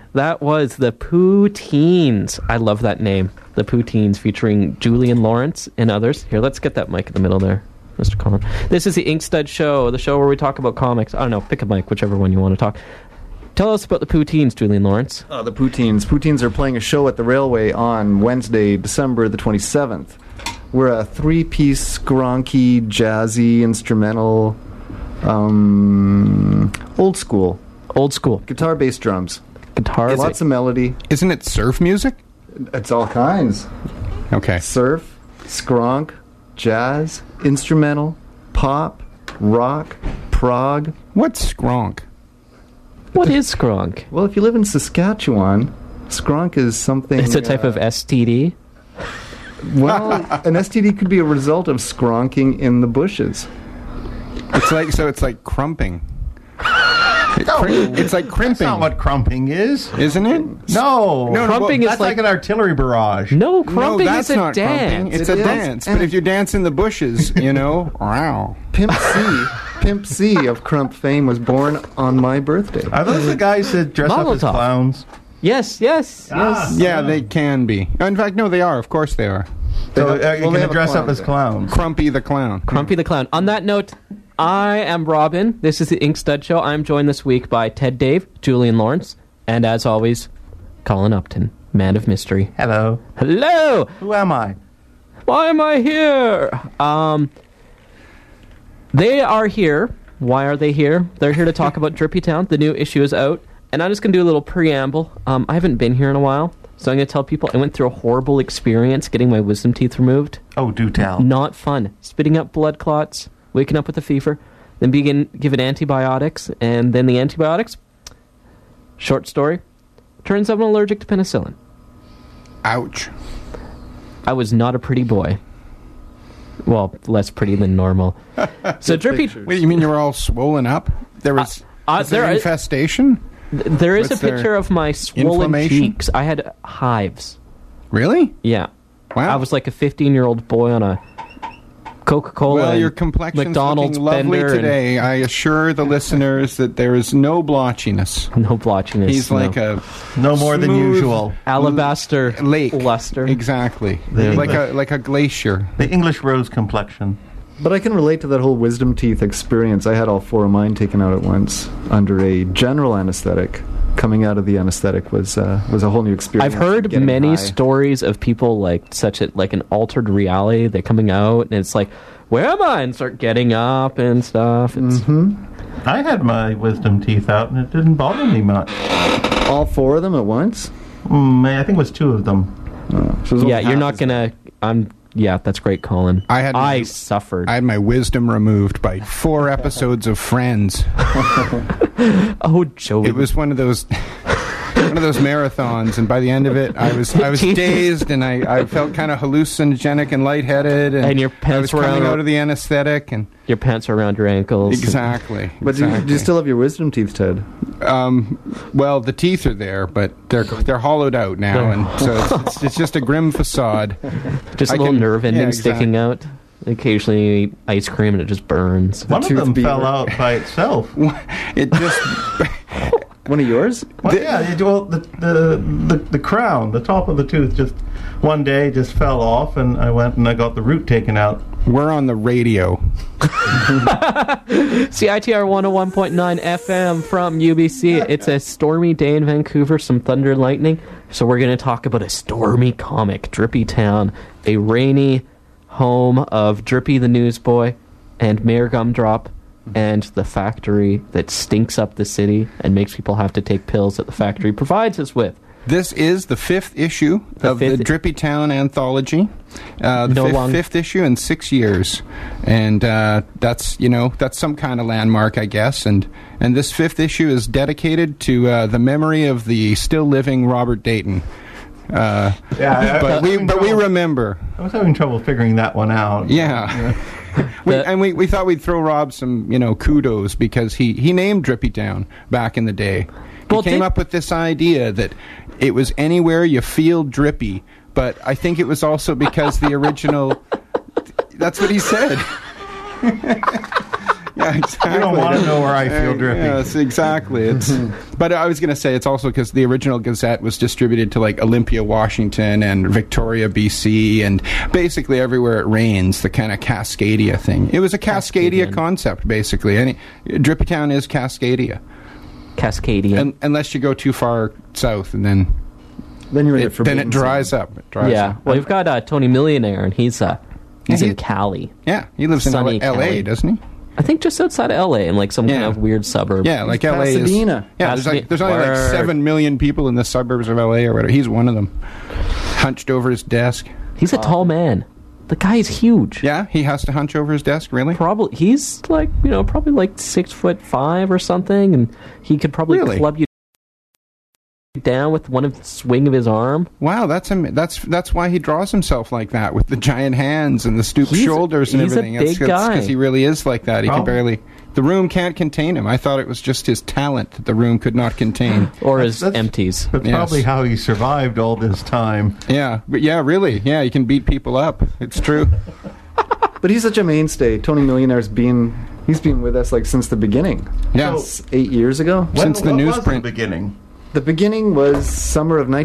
That was the Poutines. I love that name. The Poutines, featuring Julian Lawrence and others. Here, let's get that mic in the middle there, Mr. Colin. This is the Inkstud Show, the show where we talk about comics. I don't know, pick a mic, whichever one you want to talk. Tell us about the Poutines, Julian Lawrence. The Poutines. Poutines are playing a show at the Railway on Wednesday, December the 27th. We're a three-piece, skronky, jazzy, instrumental, old school. Old school. Guitar, bass, drums. Guitar. Lots of melody. Isn't it surf music? It's all kinds. Okay. Surf, skronk, jazz, instrumental, pop, rock, prog. What's skronk? What is skronk? Well, if you live in Saskatchewan, skronk is something... It's a type of STD? Well, an STD could be a result of skronking in the bushes. It's like crumping. It's like crimping. That's not what crumping is. Isn't it? No. Crumping is that's like an artillery barrage. No, crumping that's is a not dance. Crumping. It's a dance. But if you dance in the bushes, wow. Pimp C of Crump fame was born on my birthday. Are those the guys that dress up as Molotov. clowns? Yes. Yeah, they can be. In fact, no, they are. Of course they are. So They you can have a dress clown up as there. clowns. Crumpy the clown. Crumpy the Clown. On that note, I am Robin. This is the Inkstud Show. I'm joined this week by Ted Dave, Julian Lawrence, and as always, Colin Upton, man of mystery. Hello. Hello! Who am I? Why am I here? They are here. Why are they here? They're here to talk about Drippy Town. The new issue is out. And I'm just going to do a little preamble. I haven't been here in a while, so I'm going to tell people I went through a horrible experience getting my wisdom teeth removed. Oh, do tell. Not fun. Spitting up blood clots, waking up with a fever, then being given antibiotics, and then the antibiotics, short story, turns out I'm allergic to penicillin. Ouch. I was not a pretty boy. Well, less pretty than normal. So Drippy... Wait, you mean you were all swollen up? There was there infestation? There is What's a picture of my swollen inflammation? cheeks. I had hives. Really? Yeah. Wow. I was like a 15-year-old boy on a Coca-Cola. Well, your and complexion's McDonald's looking lovely bender today. I assure the listeners that there is no blotchiness. No blotchiness. He's like a No more than smooth usual. alabaster lake luster. Exactly. The Like a glacier. The English rose complexion. But I can relate to that whole wisdom teeth experience. I had all four of mine taken out at once under a general anesthetic. Coming out of the anesthetic was a whole new experience. I've heard Getting many high. stories of people like like an altered reality. They're coming out and it's like, where am I? And start getting up and stuff. It's I had my wisdom teeth out and it didn't bother me much. All four of them at once? I think it was two of them. So it was yeah, only you're half not as gonna. Yeah, that's great, Colin. I suffered. I had my wisdom removed by 4 episodes of Friends. Oh, Joey. It was one of those marathons, and by the end of it, I was dazed, and I felt kind of hallucinogenic and lightheaded, And your pants I was were coming out- out of the anesthetic, and Your pants are around your ankles. exactly. But do you still have your wisdom teeth, Ted? Well, the teeth are there, but they're hollowed out now, and so it's just a grim facade. Just a I little can- nerve ending yeah, sticking out. Occasionally you eat ice cream and it just burns. One of tooth them beaver. fell out by itself. It just One of yours? Well, the crown, the top of the tooth, just one day just fell off, and I went and I got the root taken out. we're on the radio. CITR 101.9 FM from UBC. It's a stormy day in Vancouver, some thunder and lightning. So we're going to talk about a stormy comic, Drippy Town, a rainy home of Drippy the Newsboy and Mayor Gumdrop and the factory that stinks up the city and makes people have to take pills that the factory provides us with. This is the 5th issue of the Drippy Town anthology. The fifth issue in 6 years. And that's some kind of landmark, I guess. And this 5th issue is dedicated to the memory of the still living Robert Dayton. But we remember. I was having trouble figuring that one out. Yeah. We thought we'd throw Rob some, kudos because he named Drippy Town back in the day. He came up with this idea that it was anywhere you feel drippy, but I think it was also because the original... That's what he said. Yeah, exactly. You don't want to know where I feel drippy. Yes, exactly. But I was going to say it's also because the original Gazette was distributed to like Olympia, Washington, and Victoria, BC, and basically everywhere it rains. The kind of Cascadia thing. It was a Cascadia concept, basically. Drippytown is Cascadia. Cascadian. Unless you go too far south, and then you're it dries up. It dries up. Well, you've got Tony Millionaire, and he's in Cali. Yeah, he lives in Sunny L.A., Cali. doesn't he? I think just outside of L.A. in like some kind of weird suburb. Yeah, like L.A. Pasadena. There's only like 7 million people in the suburbs of L.A. or whatever. He's one of them. Hunched over his desk. He's a tall man. The guy is huge. Yeah, he has to hunch over his desk, really? Probably. He's like, probably like 6'5" or something, and he could probably club you down with one swing of his arm. Wow, that's why he draws himself like that, with the giant hands and the stooped shoulders and everything. He's a big guy. Because he really is like that. He can barely... The room can't contain him. I thought it was just his talent that the room could not contain. Or his empties. That's probably how he survived all this time. Yeah, but really. Yeah, he can beat people up. It's true. But he's such a mainstay. Tony Millionaire's he's been with us like since the beginning. Yeah. Since 8 years ago. Since the newsprint. What was the beginning? The beginning was summer of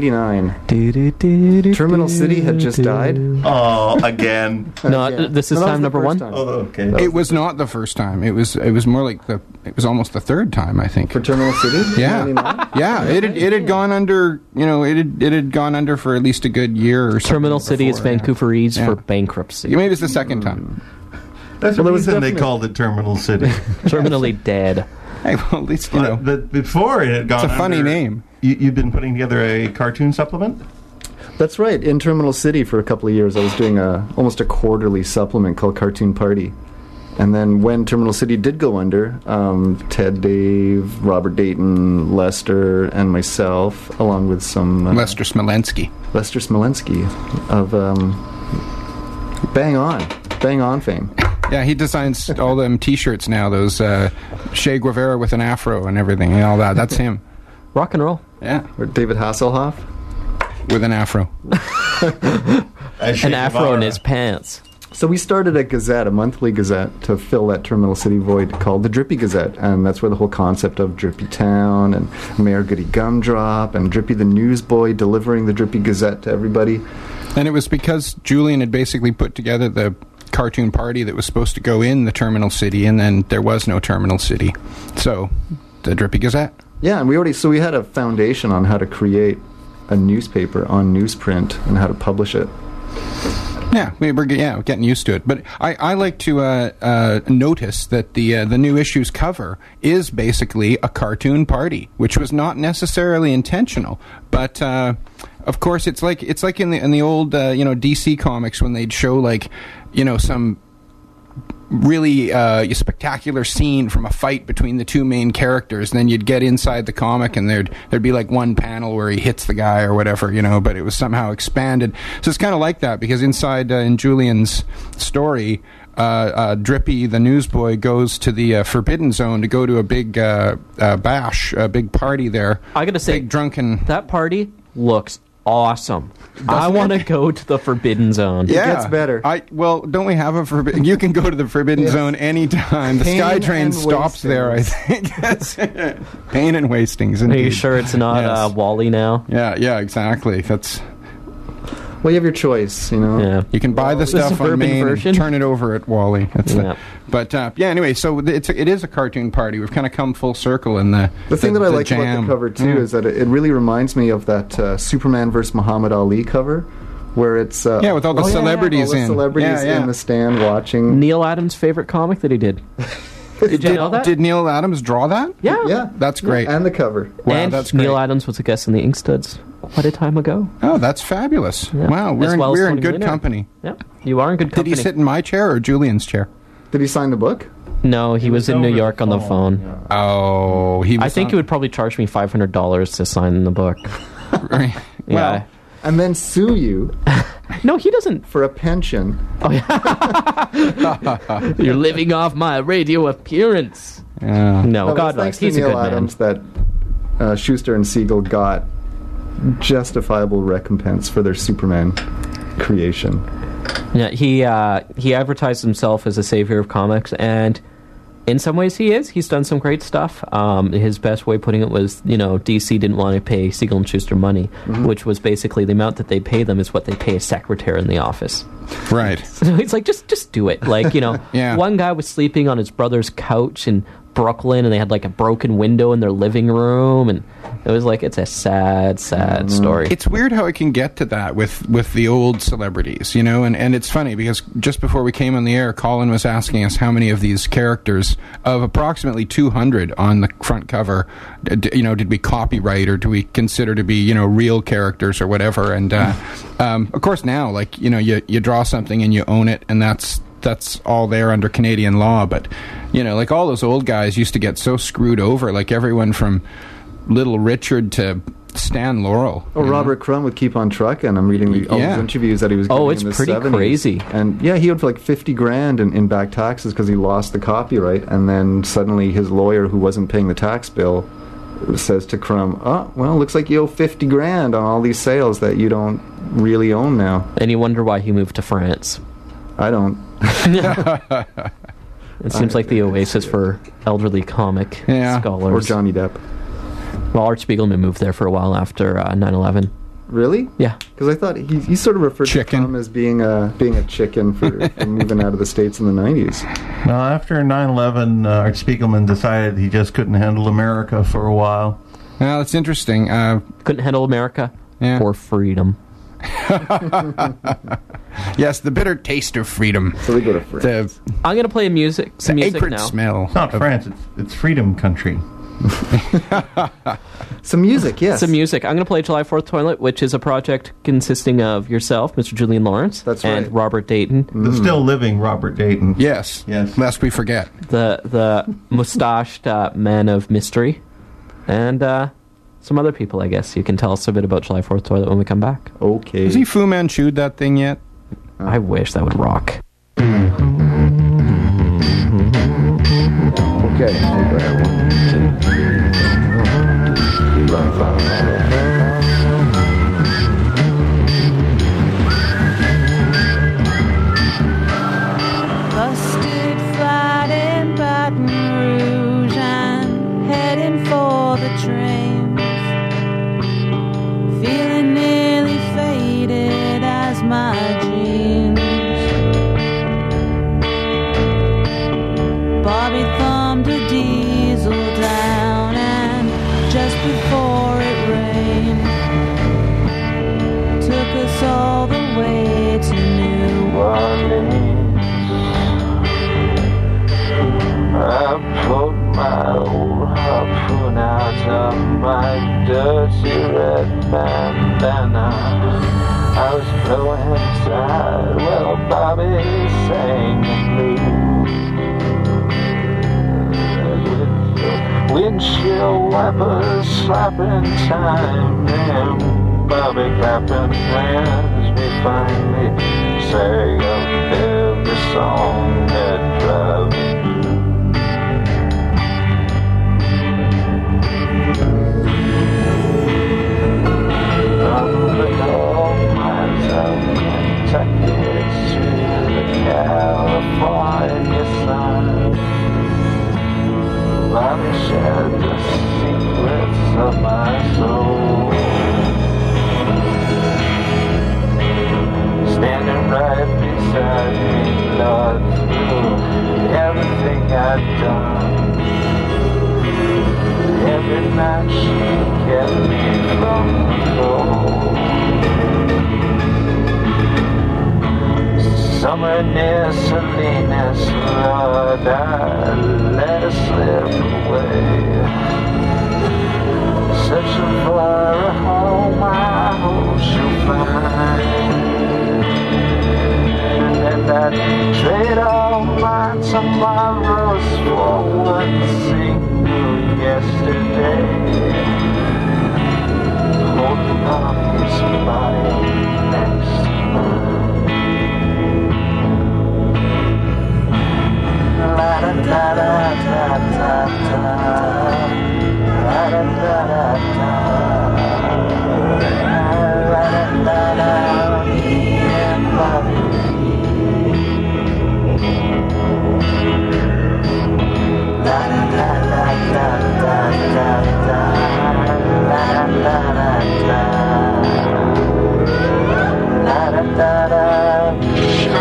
1999. Terminal City had just died. Oh, again. No, this is time number one. Oh, okay. It was not the first time. It was more like it was almost the third time, I think. For Terminal City? Yeah. 99? Yeah, it had gone under, it had gone under for at least a good year or something. Terminal City is Vancouverese for bankruptcy. Maybe it's the second time. That's the reason they called it Terminal City. Terminally dead. Hey, well, at least, But before it had gone it's a funny name. You've been putting together a cartoon supplement? That's right. In Terminal City for a couple of years, I was doing almost a quarterly supplement called Cartoon Party. And then when Terminal City did go under, Ted, Dave, Robert Dayton, Lester, and myself, along with some... Lester Smolensky of Bang On fame. Yeah, he designs all them T-shirts now, those Che Guevara with an afro and everything and all that. That's him. Rock and roll. Yeah. Or David Hasselhoff. With an afro. An afro in his pants. So we started a Gazette, a monthly Gazette, to fill that Terminal City void called the Drippy Gazette. And that's where the whole concept of Drippy Town and Mayor Goody Gumdrop and Drippy the Newsboy delivering the Drippy Gazette to everybody. And it was because Julian had basically put together the cartoon party that was supposed to go in the Terminal City, and then there was no Terminal City. So, the Drippy Gazette. Yeah, and we had a foundation on how to create a newspaper on newsprint and how to publish it. Yeah, we're getting used to it. But I like to notice that the new issue's cover is basically a cartoon party, which was not necessarily intentional. But of course, it's like in the old DC comics when they'd show some really spectacular scene from a fight between the two main characters, and then you'd get inside the comic and there'd be like one panel where he hits the guy or whatever, but it was somehow expanded. So it's kind of like that, because inside in Julian's story, Drippy the newsboy goes to the Forbidden Zone to go to a big bash, a big party there. I gotta say, big drunken... that party looks awesome. I want to go to the Forbidden Zone. Yeah. It gets better. Don't we have a Forbidden... You can go to the Forbidden Zone anytime. The SkyTrain stops there, I think. Pain and Wastings, indeed. Are you sure it's not Wally now? Yeah, exactly. That's... Well, you have your choice, Yeah. You can buy the stuff on Main and turn it over at Wally. But anyway, so it is a cartoon party. We've kind of come full circle in the thing that I like about the cover too is that it really reminds me of that Superman vs. Muhammad Ali cover, where it's with all the celebrities in the stand watching. Neil Adams' favorite comic that he did. Did you know that? Did Neil Adams draw that? Yeah. That's great. And the cover. Wow, and that's great. Neil Adams was a guest in the Inkstuds quite a time ago. Oh, that's fabulous. Yeah. Wow, we're in good company. Yeah, you are in good company. Did he sit in my chair or Julian's chair? Did he sign the book? No, he was in New York on the phone. Yeah. Oh, he was I think he would probably charge me $500 to sign the book. Right. Yeah. And then sue you. No, he doesn't. For a pension. Oh, yeah. You're living off my radio appearance. No, God knows. He's a good man. Adams that Schuster and Siegel got justifiable recompense for their Superman creation. Yeah, he advertised himself as a savior of comics, and in some ways he is. He's done some great stuff. His best way of putting it was, DC didn't want to pay Siegel and Schuster money, which was basically the amount that they pay them is what they pay a secretary in the office. Right. So he's like, just do it. Like, Yeah. One guy was sleeping on his brother's couch in Brooklyn, and they had like a broken window in their living room, and it was like, it's a sad story. It's weird how it can get to that with the old celebrities, and it's funny because just before we came on the air, Colin was asking us how many of these characters, of approximately 200 on the front cover, did we copyright or do we consider to be, real characters or whatever, and of course now, like, you draw something and you own it, and that's all there under Canadian law, but like all those old guys used to get so screwed over, like everyone from Little Richard to Stan Laurel. Robert Crumb would Keep on Truckin'. I'm reading all these interviews that he was giving in the 70s. Oh, it's pretty crazy. And yeah, he owed like $50,000 in back taxes because he lost the copyright, and then suddenly his lawyer, who wasn't paying the tax bill, says to Crumb, "Oh, well, looks like you owe $50,000 on all these sales that you don't really own now." And you wonder why he moved to France. I don't. It seems like the oasis for elderly comic scholars. Or Johnny Depp. Well, Art Spiegelman moved there for a while after 9/11. Really? Yeah. Because I thought he sort of referred to Crumb as being a chicken for moving out of the States in the 90s. Well, after 9/11, Art Spiegelman decided he just couldn't handle America for a while. Well, that's interesting. Couldn't handle America or freedom. Yes, the bitter taste of freedom. So we go to France. I'm going to play some music acrid now. Smell. It's not France, it's freedom country. Some music, yes. Some music. I'm going to play July 4th Toilet, which is a project consisting of yourself, Mr. Julian Lawrence, That's right. and Robert Dayton. The still living Robert Dayton. Yes. Lest we forget. The mustached man of mystery. And some other people, I guess. You can tell us a bit about July 4th Toilet when we come back. Okay. Has he Fu Manchu'd that thing yet? I wish that would rock. Okay. Busted flat in Baton Rouge and heading for the trains. Feeling nearly faded as my jeans. Bobby thumbed a diesel down, and just before it rained, took us all the way to New Orleans. I pulled my old harpoon out of my dirty red bandana. I was blowing inside while Bobby sang the blues. Windshield wipers slapping time, and Bobby clapping hands. We finally sang up every song that drives. Kentucky to the California sun. Bobby shared the secrets of my soul. Standing right beside me, Lord, through everything I'd done. Every night she kept me from the cold. Somewhere near Salinas, Lord, I let her slip away. Searching for a home I hope she'll find. And I'd trade all my tomorrows for one single yesterday. Holding on his body next to mine. La da da da da da da, la da da da da, la da da da, me and Bobby.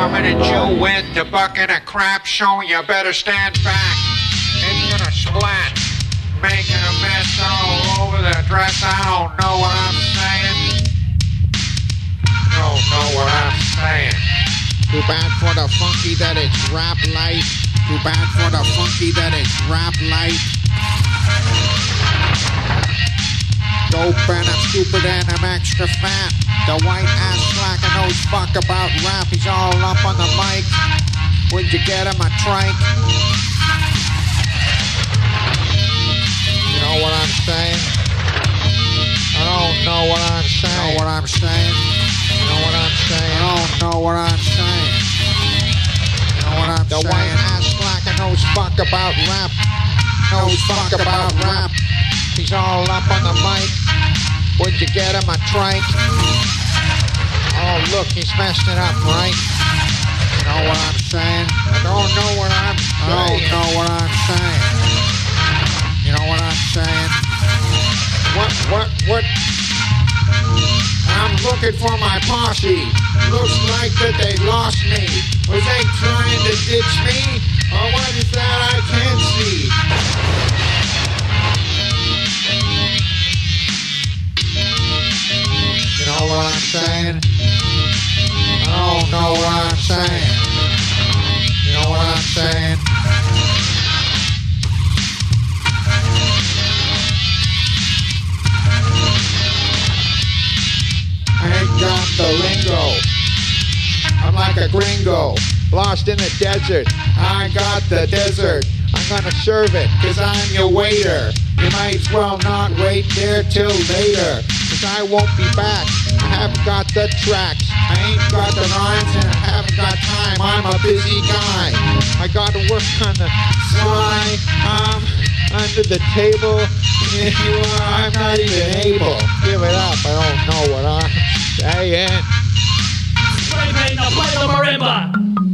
coming at you with the bucket of crap show. You better stand back. It's gonna splat. Making a mess all over the dress. I don't know what I'm saying. Don't know what I'm saying. Too bad for the funky that it's rap light. Too bad for the funky that it's rap light. Dope and I'm stupid and I'm extra fat. The white ass slacker knows fuck about rap. He's all up on the mic. Would you get him a trike? You know what I'm saying? I don't know what I'm saying. You know what I'm saying? You know what I'm saying? I don't know what I'm saying. You know what I'm saying? The white ass slacker knows fuck about rap. Knows fuck about rap. He's all up on the mic. Would you get him a trike? Oh, look, he's messed it up, right? You know what I'm saying? I don't know what I'm saying. I don't know what I'm saying. You know what I'm saying? What? I'm looking for my posse. Looks like that they lost me. Was they trying to ditch me? Or what is that I can't see? You know what I'm saying? I don't know what I'm saying. You know what I'm saying? I ain't got the lingo. I'm like a gringo, lost in the desert. I got the desert. I'm gonna serve it, cause I'm your waiter. You might as well not wait there till later, cause I won't be back. I haven't got the tracks, I ain't got the rhymes, and I haven't got time. I'm a busy guy. I gotta work on the fly. I'm under the table. I'm not even able. Give it up, I don't know what I'm saying. Spray paint, now play the marimba.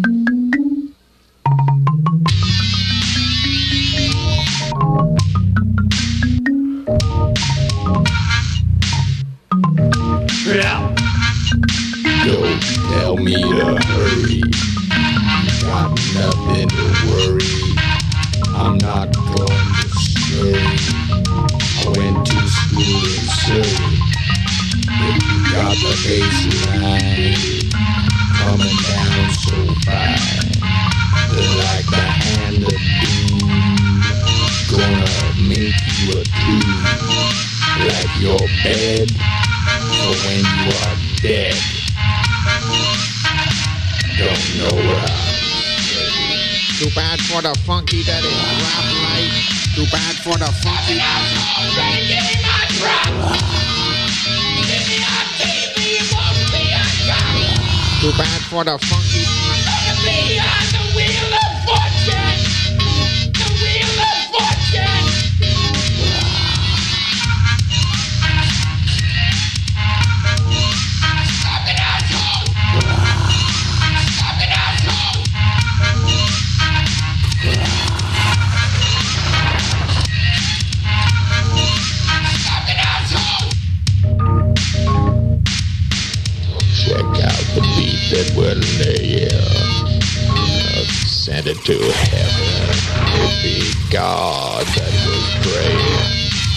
Yeah. Don't tell me to hurry. Got nothing to worry. I'm not going to scurry. I went to school in Surrey. If you got the baseline coming down so fine, like the hand of doom, gonna make you a tomb, like your bed. So when you are dead, don't know what I'm saying. Too bad for the funky that is rap light. Too bad for the funky. Give me my drop. Give me a TV, won't be a drop. Too bad for the funky. I'm gonna be on the wheel of fortune. The wheel of fortune. Check out the beat that we're laying. Send it to heaven. It be God that was praying.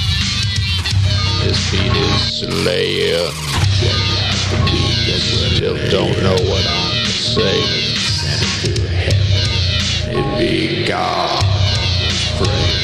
This beat is slaying. Check out the beat that we're still don't know what I'm saying. Send it to heaven. It be God that was praying.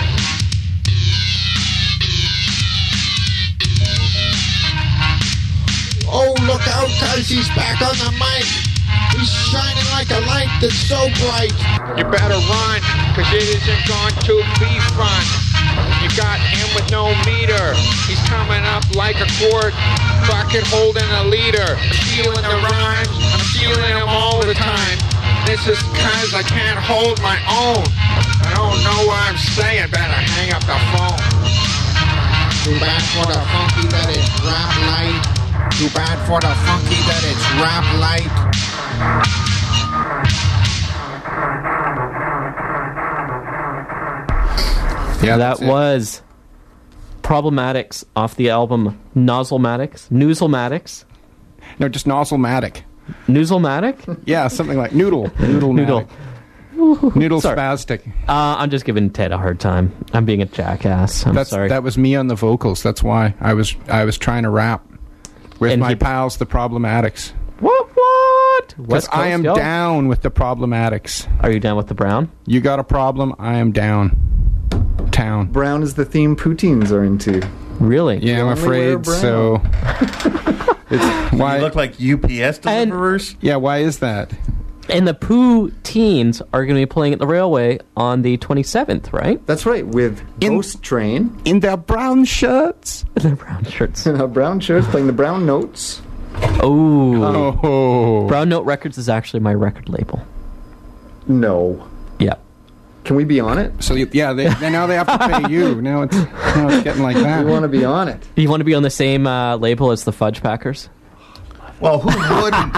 Oh, look out, cause he's back on the mic. He's shining like a light that's so bright. You better run, cause it isn't going to be fun. You got him with no meter. He's coming up like a quart, bucket holding a leader. I'm stealing the rhymes, I'm stealing them all the time. This is cause I can't hold my own. I don't know what I'm saying, better hang up the phone. Too bad for the funky that is rap light. Too bad for the funky that it's rap light. Yeah, that was Problematics off the album Nozzlematics. No, just Nozzlematic. Noozlematic? Yeah, something like Noodle. Noodle. Noodle spastic. I'm just giving Ted a hard time. I'm being a jackass. I'm sorry. That was me on the vocals. That's why I was trying to rap with my pals, the Problematics. What? Because I am down with the Problematics. Are you down with the Brown? You got a problem, I am down. Town. Brown is the theme poutines are into. Really? Yeah, I'm afraid so. Why you look like UPS deliverers? Yeah, why is that? And the Pooh Teens are going to be playing at the Railway on the 27th, right? That's right, with Ghost Train. In their brown shirts. Their brown shirts. In our brown shirts, playing the Brown Notes. Oh. Brown Note Records is actually my record label. No. Yeah. Can we be on it? So, yeah, now they have to pay you. Now it's getting like that. We want to be on it. You want to be on the same label as the Fudge Packers? Well, who wouldn't?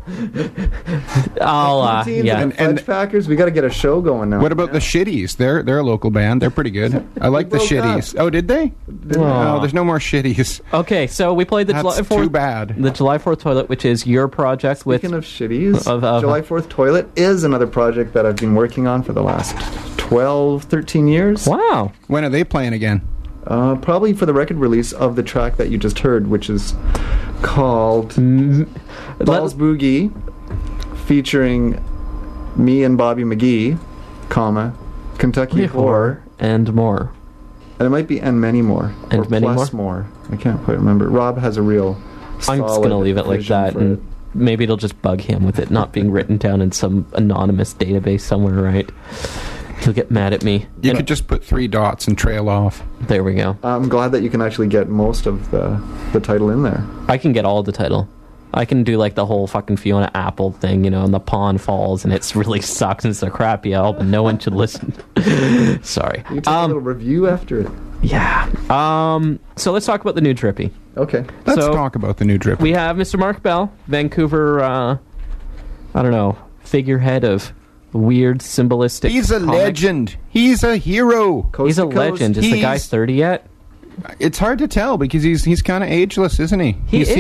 And Fudge Packers, we got to get a show going now. What about the Shitties? They're a local band. They're pretty good. I like the Shitties. Oh, did they? No, there's no more Shitties. Okay, so we played the July 4th. Too bad. The July 4th Toilet, which is your project. Speaking of Shitties, July 4th Toilet is another project that I've been working on for the last 12, 13 years. Wow. When are they playing again? Probably for the record release of the track that you just heard, which is called Balls Boogie, featuring me and Bobby McGee, Kentucky Horror, and more. And it might be and many more. And or many plus more. I can't quite remember. Rob has a real I'm just going to leave it like that, and maybe it'll just bug him with it not being written down in some anonymous database somewhere, right? He'll get mad at me. You could just put 3 dots and trail off. There we go. I'm glad that you can actually get most of the title in there. I can get all the title. I can do like the whole fucking Fiona Apple thing, and the pawn falls and it really sucks and it's a crappy album. No one should listen. Sorry. You can take a little review after it. Yeah. So let's talk about the new Drippy. Okay. Let's talk about the new Drippy. We have Mr. Mark Bell, Vancouver, figurehead of weird symbolistic He's a legend. He's a hero. He's a legend. Is the guy 30 yet? It's hard to tell because he's kind of ageless, isn't he? He's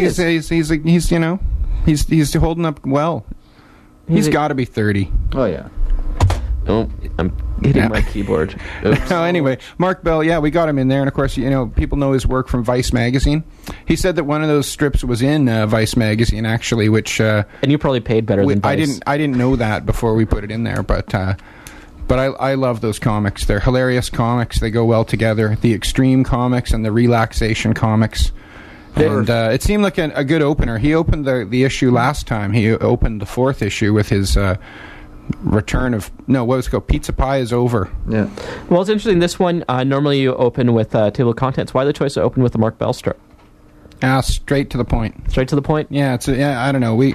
holding up well. He's got to be 30. Oh yeah. Oh, I'm hitting my keyboard. No, anyway, Mark Bell, we got him in there, and of course, people know his work from Vice magazine. He said that one of those strips was in Vice magazine, actually, which and you probably paid better than Vice. I didn't know that before we put it in there, but I love those comics. They're hilarious comics. They go well together. The extreme comics and the relaxation comics. And it seemed like a good opener. He opened the issue last time. He opened the 4th issue with his return of what was it called? Pizza Pie is Over. Yeah. Well, it's interesting. This one normally you open with table of contents. Why the choice to open with the Mark Bell strip? Straight to the point. Straight to the point. Yeah. I don't know.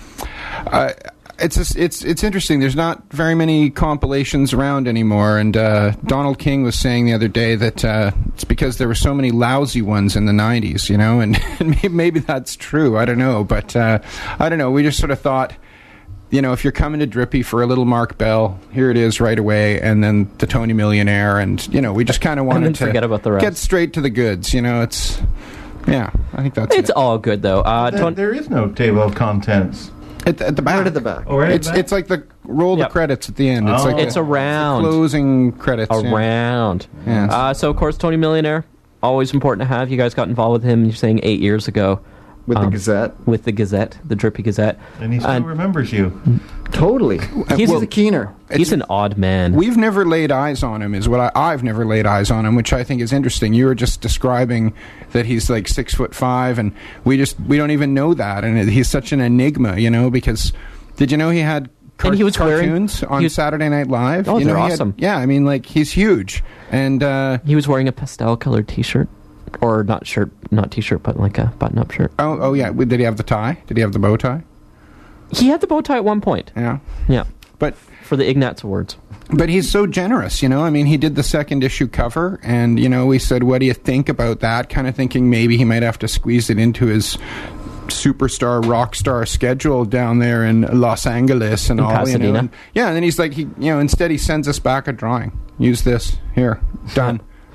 It's interesting. There's not very many compilations around anymore, and Donald King was saying the other day that it's because there were so many lousy ones in the 90s, and maybe that's true. I don't know, but I don't know. We just sort of thought, if you're coming to Drippy for a little Mark Bell, here it is right away, and then the Tony Millionaire, and we just kind of wanted to forget about the rest. Get straight to the goods. I think that's it's all good though. There is no table of contents. At the back. Right at the back. Oh, right It's like the the credits at the end. It's like it's around closing credits. Around. Yeah. So of course Tony Millionaire, always important to have. You guys got involved with him. You're saying 8 years ago. With the Gazette. With the Gazette, the Drippy Gazette. And he still remembers you. Totally. He's a keener. He's an odd man. We've never laid eyes on him, is what I've never laid eyes on him, which I think is interesting. You were just describing that he's like 6'5", and we don't even know that, and he's such an enigma, because did you know he had cartoons on Saturday Night Live? Oh, they're awesome. He's huge, and he was wearing a pastel-colored T-shirt. Or not T-shirt, but like a button-up shirt. Oh, yeah. Did he have the tie? Did he have the bow tie? He had the bow tie at one point. Yeah. Yeah. But for the Ignatz Awards. But he's so generous, he did the 2nd issue cover, and, we said, what do you think about that? Kind of thinking maybe he might have to squeeze it into his superstar rock star schedule down there in Los Angeles and all, Pasadena. And then he's like, instead he sends us back a drawing. Use this. Here. Done.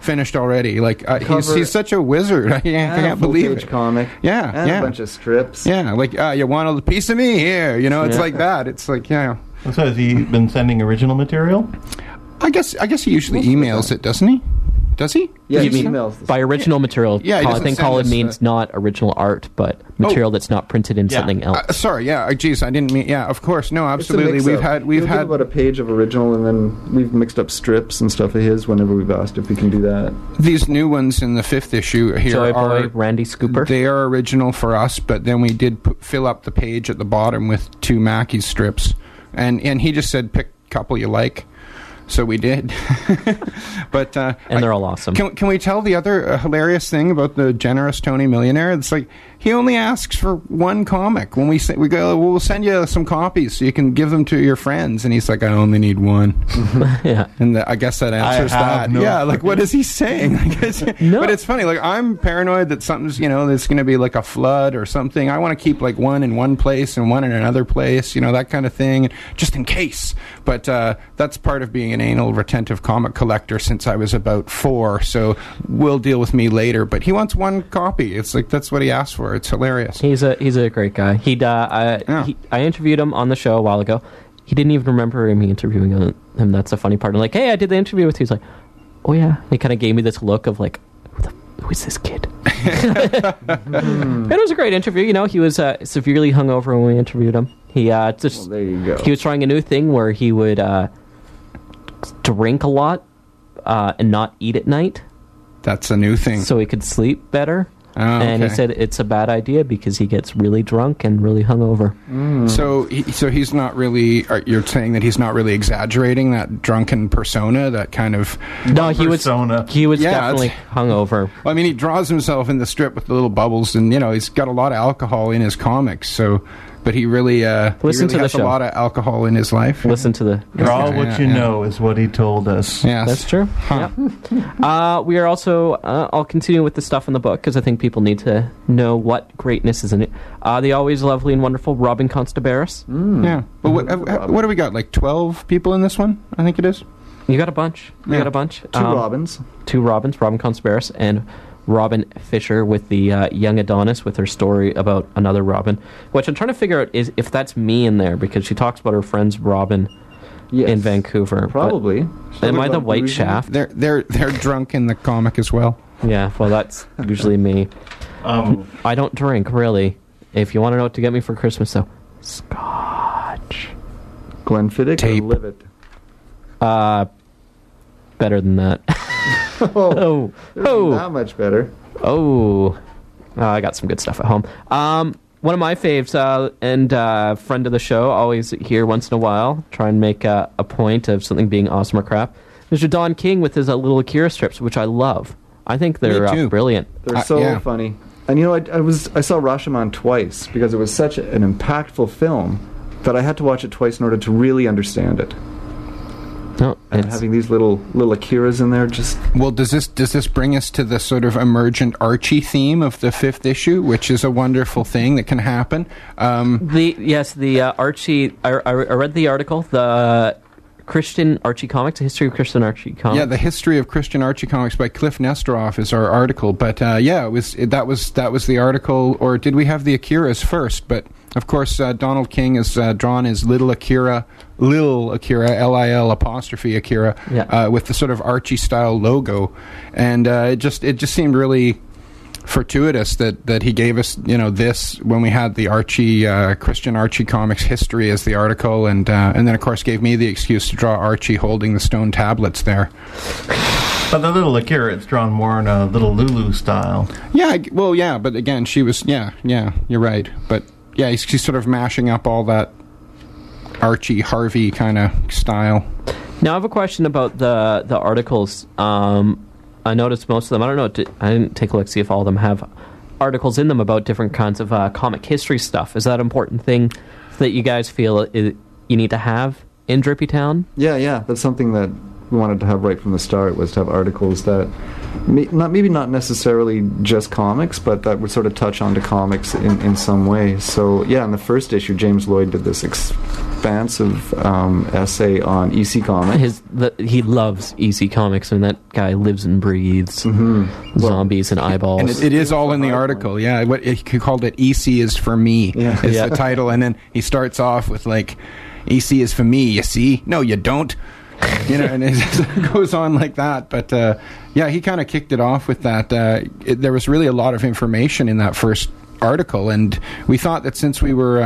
finished already. Like he's such a wizard. I can't believe it. Comic. Yeah, and a bunch of strips. Yeah, like you want a piece of me here? You know, it's like that. It's like So has he been sending original material? I guess he usually emails it, doesn't he? Does he? Yeah, he emails. By original material, I think Colin means not original art, but material that's not printed in something else. Sorry, geez, I didn't mean. Yeah, of course, no, absolutely. We've had about a page of original, and then we've mixed up strips and stuff of his whenever we've asked if we can do that. These new ones in the 5th issue here Joy are Boy, Randy Scooper. They are original for us, but then we did fill up the page at the bottom with 2 Mackie strips, and he just said pick a couple you like. So we did. But and they're all awesome. Can we tell the other hilarious thing about the generous Tony Millionaire? It's like he only asks for 1 comic. When we go, we'll send you some copies so you can give them to your friends, and he's like, I only need 1. Yeah, and I guess that answers that. Yeah, like what is he saying? No. But it's funny. Like I'm paranoid that something's there's going to be like a flood or something. I want to keep like 1 in one place and 1 in another place. That kind of thing, just in case. But that's part of being an anal retentive comic collector since I was about 4. So will deal with me later. But he wants 1 copy. It's like that's what he asked for. It's hilarious. He's a great guy. I interviewed him on the show a while ago. He didn't even remember me interviewing him. That's the funny part. I'm like, hey, I did the interview with you. He's like, oh yeah. He kind of gave me this look of like, who is this kid? It was a great interview. He was severely hungover when we interviewed him. He there you go. He was trying a new thing where he would drink a lot and not eat at night. That's a new thing. So he could sleep better. Oh, and he said it's a bad idea because he gets really drunk and really hungover. So he's not really. You're saying that he's not really exaggerating that drunken persona, that kind of. No, he was definitely hungover. Well, I mean, he draws himself in the strip with the little bubbles, and he's got a lot of alcohol in his comics. So. But he really, Listen to has the show. A lot of alcohol in his life. Listen to the... Draw what you know is what he told us. Yes. That's true. Huh. Yeah. We are also... I'll continue with the stuff in the book because I think people need to know what greatness is in it. The always lovely and wonderful Robin Constabaris. Yeah. Well, what do we got? Like 12 people in this one? I think it is. You got a bunch. You got a bunch. 2 Robins. 2 Robins. Robin Constabaris and... Robin Fisher with the young Adonis with her story about another Robin, which I'm trying to figure out is if that's me in there because she talks about her friend's Robin in Vancouver. Probably. Am I the white shaft? They're drunk in the comic as well. Yeah, well that's usually me. I don't drink really. If you want to know what to get me for Christmas though, Scotch. Glenfiddich Tape. or Livet? Better than that. Not much better. I got some good stuff at home. One of my faves and friend of the show, always here once in a while, try and make a point of something being awesome or crap. Mr. Don King with his little Akira strips, which I love. I think they're brilliant. They're so funny. And I saw Rashomon twice because it was such an impactful film that I had to watch it twice in order to really understand it. No, and having these little Akiras in there just... Well, does this bring us to the sort of emergent Archie theme of the 5th issue, which is a wonderful thing that can happen? The Archie... I read the article, the Christian Archie Comics, the history of Christian Archie Comics. Yeah, the history of Christian Archie Comics by Cliff Nestoroff is our article. But that was the article. Or did we have the Akiras first? But of course, Donald King is drawn as Lil Akira, Lil apostrophe Akira, with the sort of Archie style logo, and it just seemed really fortuitous that he gave us this when we had the Archie Christian Archie Comics history as the article, and then of course gave me the excuse to draw Archie holding the stone tablets there. But the little Akira, it's drawn more in a little Lulu style. Yeah, but again, she was you're right, but yeah, she's sort of mashing up all that Archie Harvey kind of style. Now I have a question about the articles. I noticed most of them. I don't know. I didn't take a look to see if all of them have articles in them about different kinds of comic history stuff. Is that an important thing that you guys feel you need to have in Drippy Town? Yeah. That's something that we wanted to have right from the start, was to have articles that maybe not necessarily just comics, but that would sort of touch onto comics in some way. So yeah, in the first issue, James Lloyd did this expansive essay on EC Comics. He loves EC Comics, and that guy lives and breathes zombies and eyeballs. And it is all in the article, yeah. What he called it, EC is for me, is the title. And then he starts off with, like, EC is for me, you see? No, you don't. You know, and it goes on like that. But, yeah, he kind of kicked it off with that. There was really a lot of information in that first article, and we thought that since we were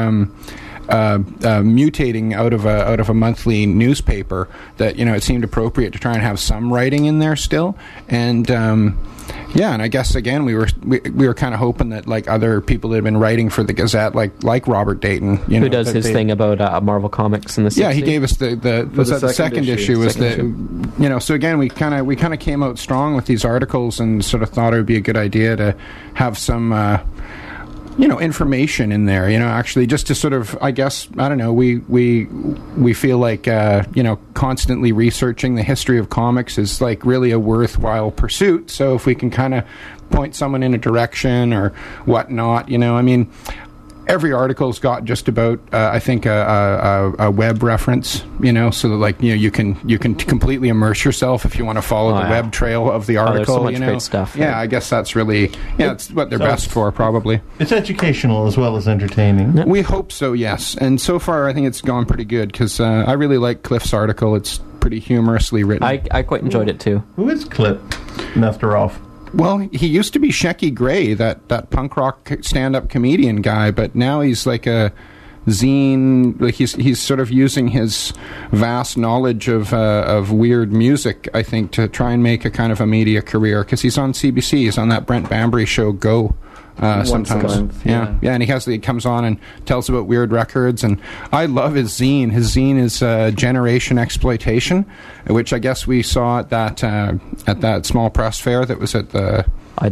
mutating out of a monthly newspaper, that, you know, it seemed appropriate to try and have some writing in there still. And yeah, and I guess again we were kind of hoping that, like, other people that had been writing for the Gazette, like Robert Dayton, you know, who does his thing about Marvel Comics in the 60s. Yeah, he gave us the second issue was the, you know. So again, we kind of came out strong with these articles and sort of thought it would be a good idea to have some you know, information in there, you know, actually just to sort of, I guess, I don't know, we feel like, you know, constantly researching the history of comics is, like, really a worthwhile pursuit. So if we can kind of point someone in a direction or whatnot, you know, I mean, every article's got just about, I think, a web reference, you know, so that, like, you know, you can completely immerse yourself if you want to follow the web trail of the article. There's so much you know, great stuff. Yeah, I guess that's really, it's what they're best for, probably. It's educational as well as entertaining. We hope so, yes. And so far, I think it's gone pretty good, because I really like Cliff's article. It's pretty humorously written. I quite enjoyed it too. Who is Cliff Nesteroff? Well, he used to be Shecky Gray, that punk rock stand-up comedian guy, but now he's like a zine. Like he's sort of using his vast knowledge of weird music, I think, to try and make a kind of a media career. Because he's on CBC, he's on that Brent Bambury show, Go. Sometimes, a month, yeah, and he comes on and tells about weird records, and I love his zine. His zine is Generation Exploitation, which I guess we saw at that small press fair that was at the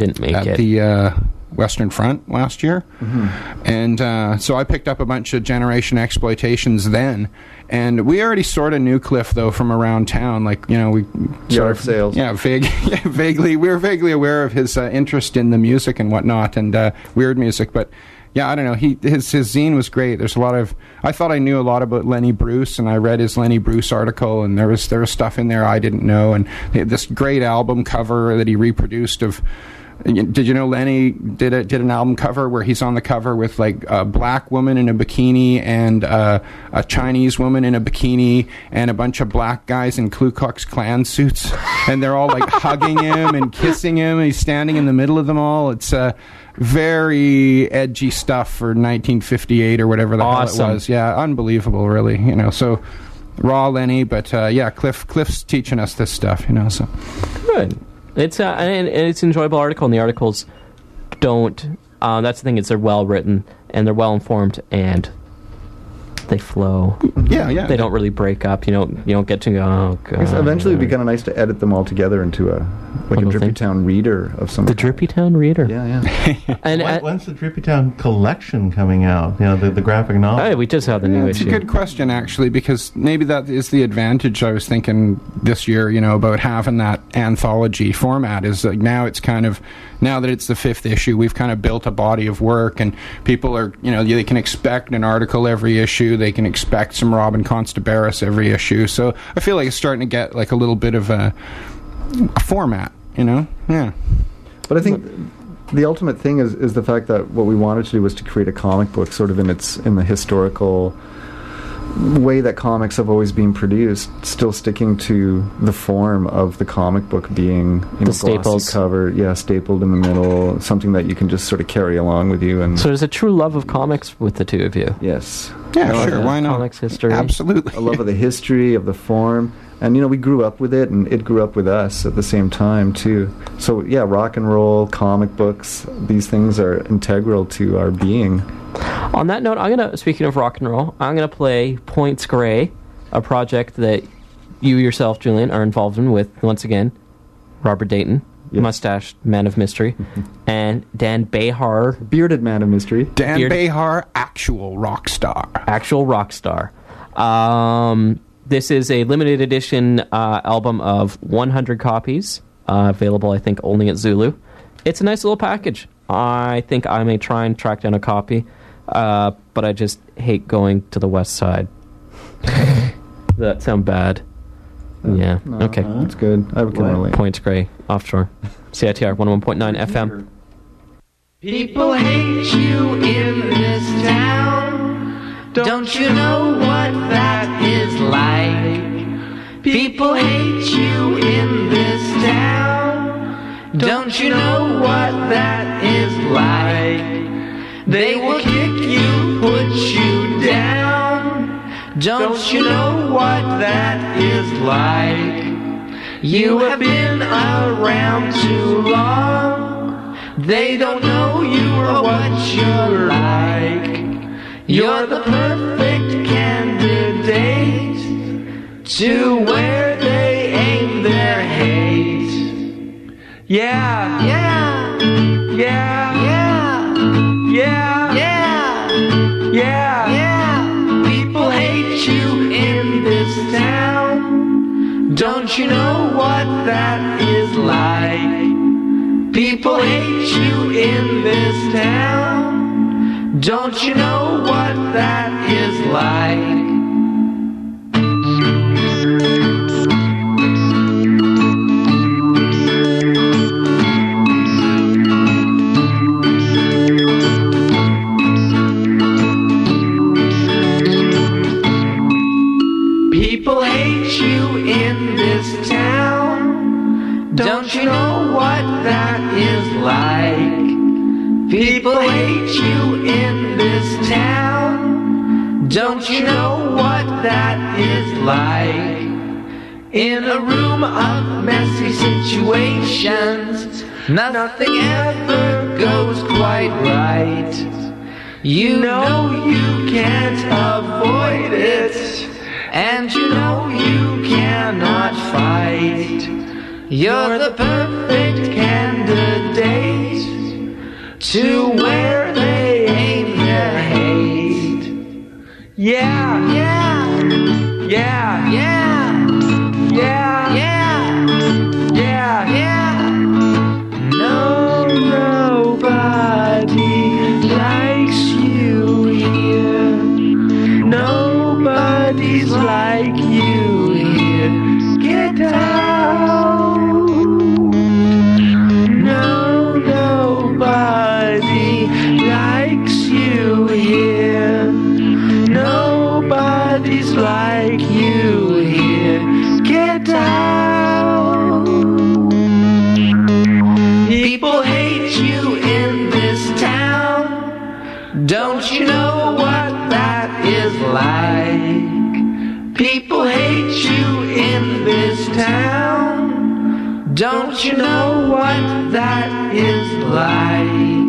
Western Front last year, and so I picked up a bunch of Generation Exploitations then, and we already sort of knew Cliff though from around town, like, you know, we yard sales, vaguely we were vaguely aware of his interest in the music and whatnot, and weird music, but. Yeah, I don't know. His zine was great. There's a lot of. I thought I knew a lot about Lenny Bruce, and I read his Lenny Bruce article, and there was stuff in there I didn't know, and this great album cover that he reproduced of. Did you know Lenny did an album cover where he's on the cover with, like, a black woman in a bikini and a Chinese woman in a bikini and a bunch of black guys in Ku Klux Klan suits, and they're all, like, hugging him and kissing him, and he's standing in the middle of them all. It's very edgy stuff for 1958 or whatever the hell it was. Yeah, unbelievable, really. You know, so raw Lenny, but yeah, Cliff's teaching us this stuff. You know, so good. It's and it's an enjoyable article, and the articles don't. That's the thing; they're well written and they're well informed, and they flow. Yeah. They don't really break up. You don't get to go. Oh, God. Eventually, it'd be kind of nice to edit them all together into a Drippy Town reader of some. The Drippy Town reader. Yeah. And when's the Drippy Town collection coming out? You know, the graphic novel. Oh, we just had the new issue. It's a good question, actually, because maybe that is the advantage I was thinking this year. You know, about having that anthology format is like now it's kind of. Now that it's the 5th issue, we've kind of built a body of work, and people are, you know, they can expect an article every issue. They can expect some Robin Constabaris every issue. So I feel like it's starting to get like a little bit of a format, you know? Yeah. But I think the ultimate thing is the fact that what we wanted to do was to create a comic book sort of in the historical way that comics have always been produced, still sticking to the form of the comic book being the staples cover, stapled in the middle, something that you can just sort of carry along with you. And so there's a true love of comics with the two of you. Yes. Yeah, sure. Why not? Comics history. Absolutely. A love of the history, of the form. And, you know, we grew up with it, and it grew up with us at the same time, too. So, yeah, rock and roll, comic books, these things are integral to our being. On that note, speaking of rock and roll, I'm going to play Points Gray, a project that you yourself, Julian, are involved in with, once again, Robert Dayton, mustached man of mystery, and Dan Behar. Bearded man of mystery. Dan Behar, actual rock star. Actual rock star. This is a limited edition album of 100 copies, available, I think, only at Zulu. It's a nice little package. I think I may try and track down a copy, but I just hate going to the west side. Does that sound bad? Yeah. No, Okay. That's good. I can relate. Points Gray, offshore. CITR 101.9 FM. People hate you in this town. Don't you know what that is like? People hate you in this town. Don't you know what that is like? They will kick you, put you down. Don't you know what that is like? You have been around too long. They don't know you or what you're like. You're the perfect candidate to where they aim their hate. Yeah, yeah, yeah, yeah, yeah, yeah, yeah, yeah. People hate you in this town. Don't you know what that is like? People hate you in this town. Don't you know what that is like? People hate you in this town. Don't you know what that is like? People hate you in this town. Don't you know what that is like? In a room of messy situations, nothing ever goes quite right. You know you can't avoid it, and you know you cannot fight. You're the perfect candidate to where they aim their hate. Yeah, yeah, yeah, yeah, yeah, yeah, yeah, yeah. No, nobody likes you here. Nobody's like you here. Get out. No, nobody likes you here. Nobody's like you here. Get out. People hate you in this town. Don't you know what that is like? People hate you in this town. Don't you know what that is like?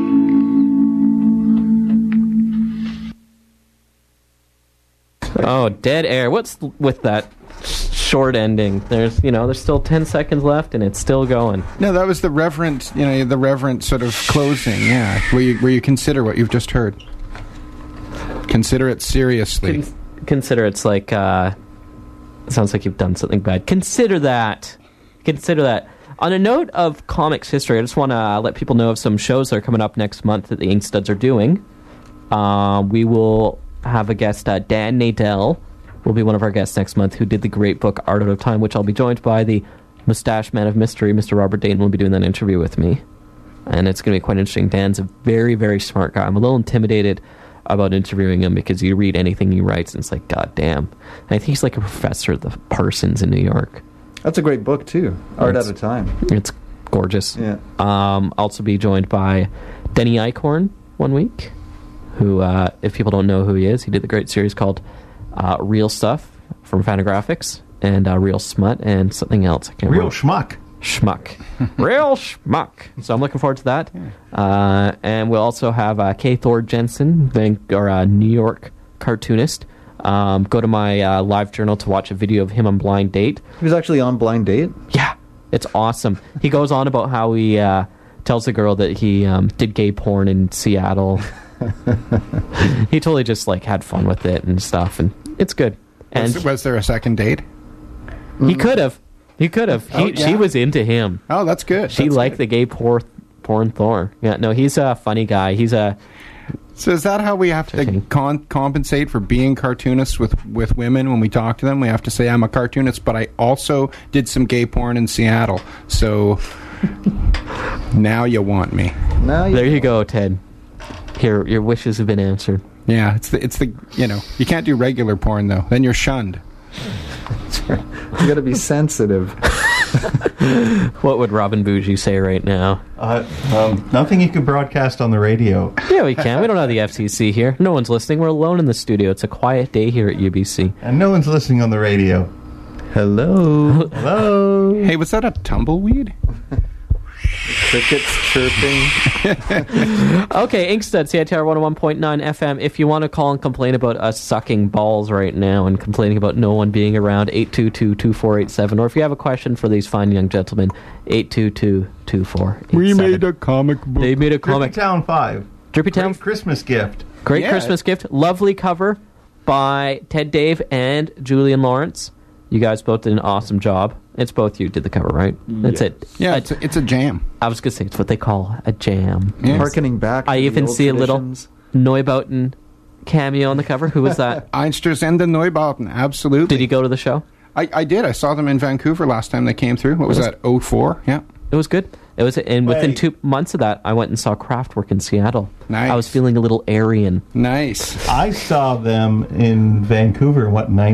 Oh, dead air. What's with that short ending? There's still 10 seconds left, and it's still going. No, that was the reverent, the reverent sort of closing. Yeah, where you consider what you've just heard. Consider it seriously. Consider it's like. It sounds like you've done something bad. Consider that. Consider that. On a note of comics history, I just want to let people know of some shows that are coming up next month that the Inkstuds are doing. We will have a guest, Dan Nadell, will be one of our guests next month, who did the great book Art Out of Time, which I'll be joined by the mustache man of mystery, Mr. Robert Dayton, will be doing that interview with me. And it's going to be quite interesting. Dan's a very, very smart guy. I'm a little intimidated about interviewing him because you read anything he writes and it's like, God damn. And I think he's like a professor at the Parsons in New York. That's a great book, too. Art Out of Time. It's gorgeous. Yeah. Also be joined by Denny Eichhorn one week, who, if people don't know who he is, he did the great series called Real Stuff from Fantagraphics, and Real Smut, and something else. I can't remember. Real Schmuck. Schmuck. Real Schmuck. So I'm looking forward to that. And we'll also have K. Thor Jensen, New York cartoonist. Go to my live journal to watch a video of him on Blind Date. He was actually on Blind Date? Yeah. It's awesome. He goes on about how he tells the girl that he did gay porn in Seattle. He totally just had fun with it and stuff, and it's good. And was there a second date? He could have. He could have. She was into him. Oh, that's good. She liked the gay porn Thor. Yeah, no, he's a funny guy. He's a So is that how we have to compensate for being cartoonists with women when we talk to them? We have to say, I'm a cartoonist, but I also did some gay porn in Seattle. So now you want me. There you go, Ted. Here, your wishes have been answered. Yeah, it's the you can't do regular porn, though. Then you're shunned. You got to be sensitive. What would Robin Bougie say right now? Nothing you can broadcast on the radio. Yeah, we can. We don't have the FCC here. No one's listening. We're alone in the studio. It's a quiet day here at UBC. And no one's listening on the radio. Hello. Hello. Hey, was that a tumbleweed? Crickets chirping. Okay, Inkstuds, CITR 101.9 FM. If you want to call and complain about us sucking balls right now and complaining about no one being around, 822-2487. Or if you have a question for these fine young gentlemen, 822-2487. We made a comic book. They made a comic. Drippy Town 5. Drippy Town. Great Christmas gift. Great Christmas gift. Lovely cover by Ted Dave and Julian Lawrence. You guys both did an awesome job. It's both you did the cover, right? That's it. Yeah, it's a jam. I was going to say, it's what they call a jam. Yes. Harkening back to I the even old see traditions. a little Neubauten cameo on the cover. Who was that? Einsters and the Neubauten, absolutely. Did you go to the show? I did. I saw them in Vancouver last time they came through. What was that, 04? Yeah. It was good. It was, and within 2 months of that, I went and saw Kraftwerk in Seattle. Nice. I was feeling a little Aryan. Nice. I saw them in Vancouver,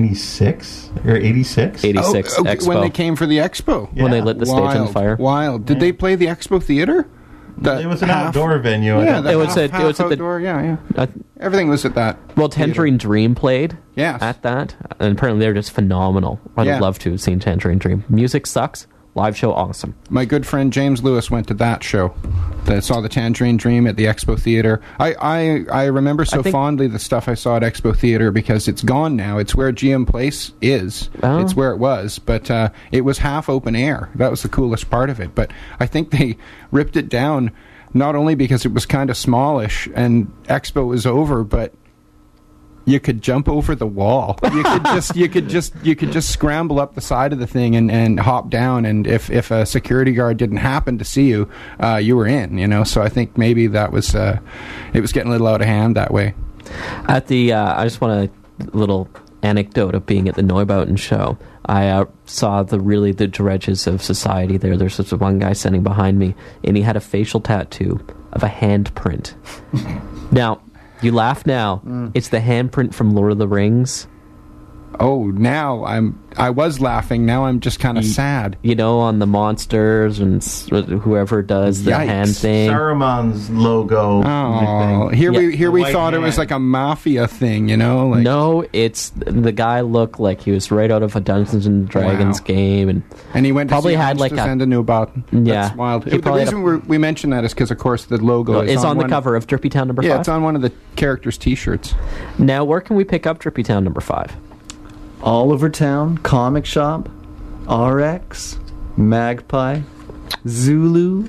96 or 86? 86 Expo. When they came for the Expo. When they lit the stage on fire. Wild. Did they play the Expo Theater? It was an outdoor venue. Yeah, it was at the outdoor. Yeah. Everything was at that. Well, Tangerine Dream played. Yes. At that, and apparently they're just phenomenal. I'd love to have seen Tangerine Dream. Music sucks. Live show awesome. My good friend James Lewis went to that show. I saw the Tangerine Dream at the Expo Theater. I remember fondly the stuff I saw at Expo Theater because it's gone now. It's where GM Place is. Oh. It's where it was, but it was half open air. That was the coolest part of it. But I think they ripped it down not only because it was kind of smallish and Expo was over, but you could jump over the wall. You could just scramble up the side of the thing and hop down. And if a security guard didn't happen to see you, you were in. So I think maybe that was it was getting a little out of hand that way. At the I just want a little anecdote of being at the Neubauten show. I saw the dredges of society there. There's this one guy standing behind me, and he had a facial tattoo of a handprint. Now. You laugh now. It's the handprint from Lord of the Rings. Oh, now I was laughing. Now I'm just kind of sad. On the monsters and whoever does the hand thing. Saruman's logo. Oh, here we thought it was like a mafia thing, No, it's the guy looked like he was right out of a Dungeons and Dragons game, and he went to probably see had like a new Neubauten. Yeah, that's wild. The reason we mention that is because, of course, the logo is on the cover of Drippy Town number 5. Yeah, it's on one of the characters' T-shirts. Now, where can we pick up Drippy Town number 5? Oliver Town, Comic Shop, RX, Magpie, Zulu.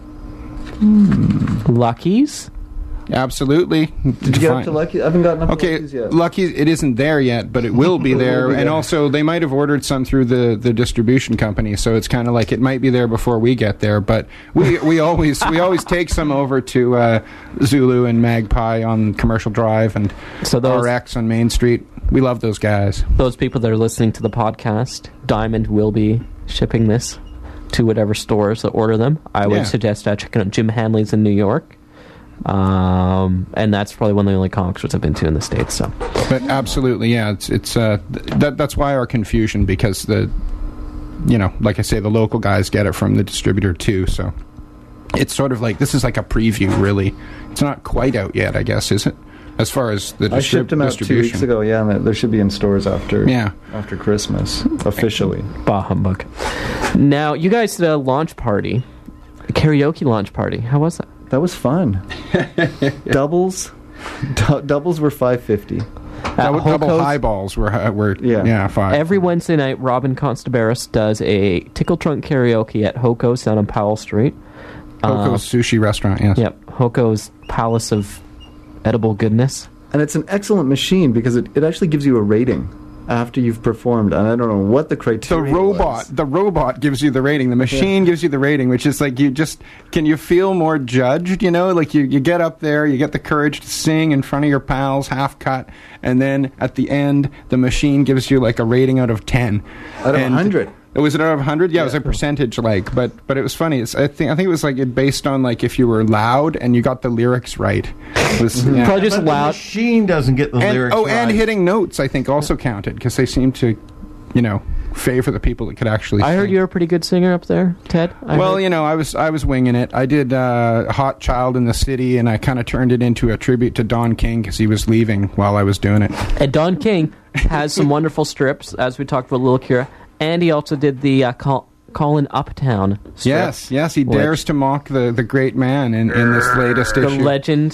Lucky's? Absolutely. Did you get up to Lucky? I haven't gotten up to Lucky's yet. Lucky's, it isn't there yet, but it will be there. And also, they might have ordered some through the distribution company, so it's kind of like it might be there before we get there. But we always take some over to Zulu and Magpie on Commercial Drive and RX on Main Street. We love those guys. Those people that are listening to the podcast, Diamond will be shipping this to whatever stores that order them. I would suggest checking out Jim Hanley's in New York. And that's probably one of the only comic stores I've been to in the States. So, but absolutely, yeah, it's that's why our confusion, because like I say, the local guys get it from the distributor too. So it's sort of like this is like a preview, really. It's not quite out yet, I guess, is it? As far as the I shipped them out 2 weeks ago. Yeah, there should be in stores after Christmas officially. Bah humbug. Now, you guys did a launch party, a karaoke launch party. How was that? That was fun. Doubles were $5.50. Double highballs were 5. Every Wednesday night, Robin Constabaris does a Tickle Trunk karaoke at Hoko's down on Powell Street. Hoko's sushi restaurant, yes. Yep, Hoko's Palace of Edible Goodness. And it's an excellent machine because it actually gives you a rating. after you've performed, and I don't know what the criteria was. The robot gives you the rating. The machine gives you the rating, which is like can you feel more judged, you know? Like you get up there, you get the courage to sing in front of your pals, half cut, and then at the end, the machine gives you like a rating out of 10. Out of 100. Was it out of 100? Yeah, it was a percentage, like, but it was funny. I think it was like based on like if you were loud and you got the lyrics right. It was probably just but loud. The machine doesn't get the lyrics right. And hitting notes, I think, also counted because they seemed to, favor the people that could actually. I heard you were a pretty good singer up there, Ted. I was winging it. I did "Hot Child in the City," and I kind of turned it into a tribute to Don King because he was leaving while I was doing it. And Don King has some wonderful strips, as we talked about Little Kira. And he also did the Colin Uptown strip. Yes, he dares to mock the great man in this latest issue. The legend.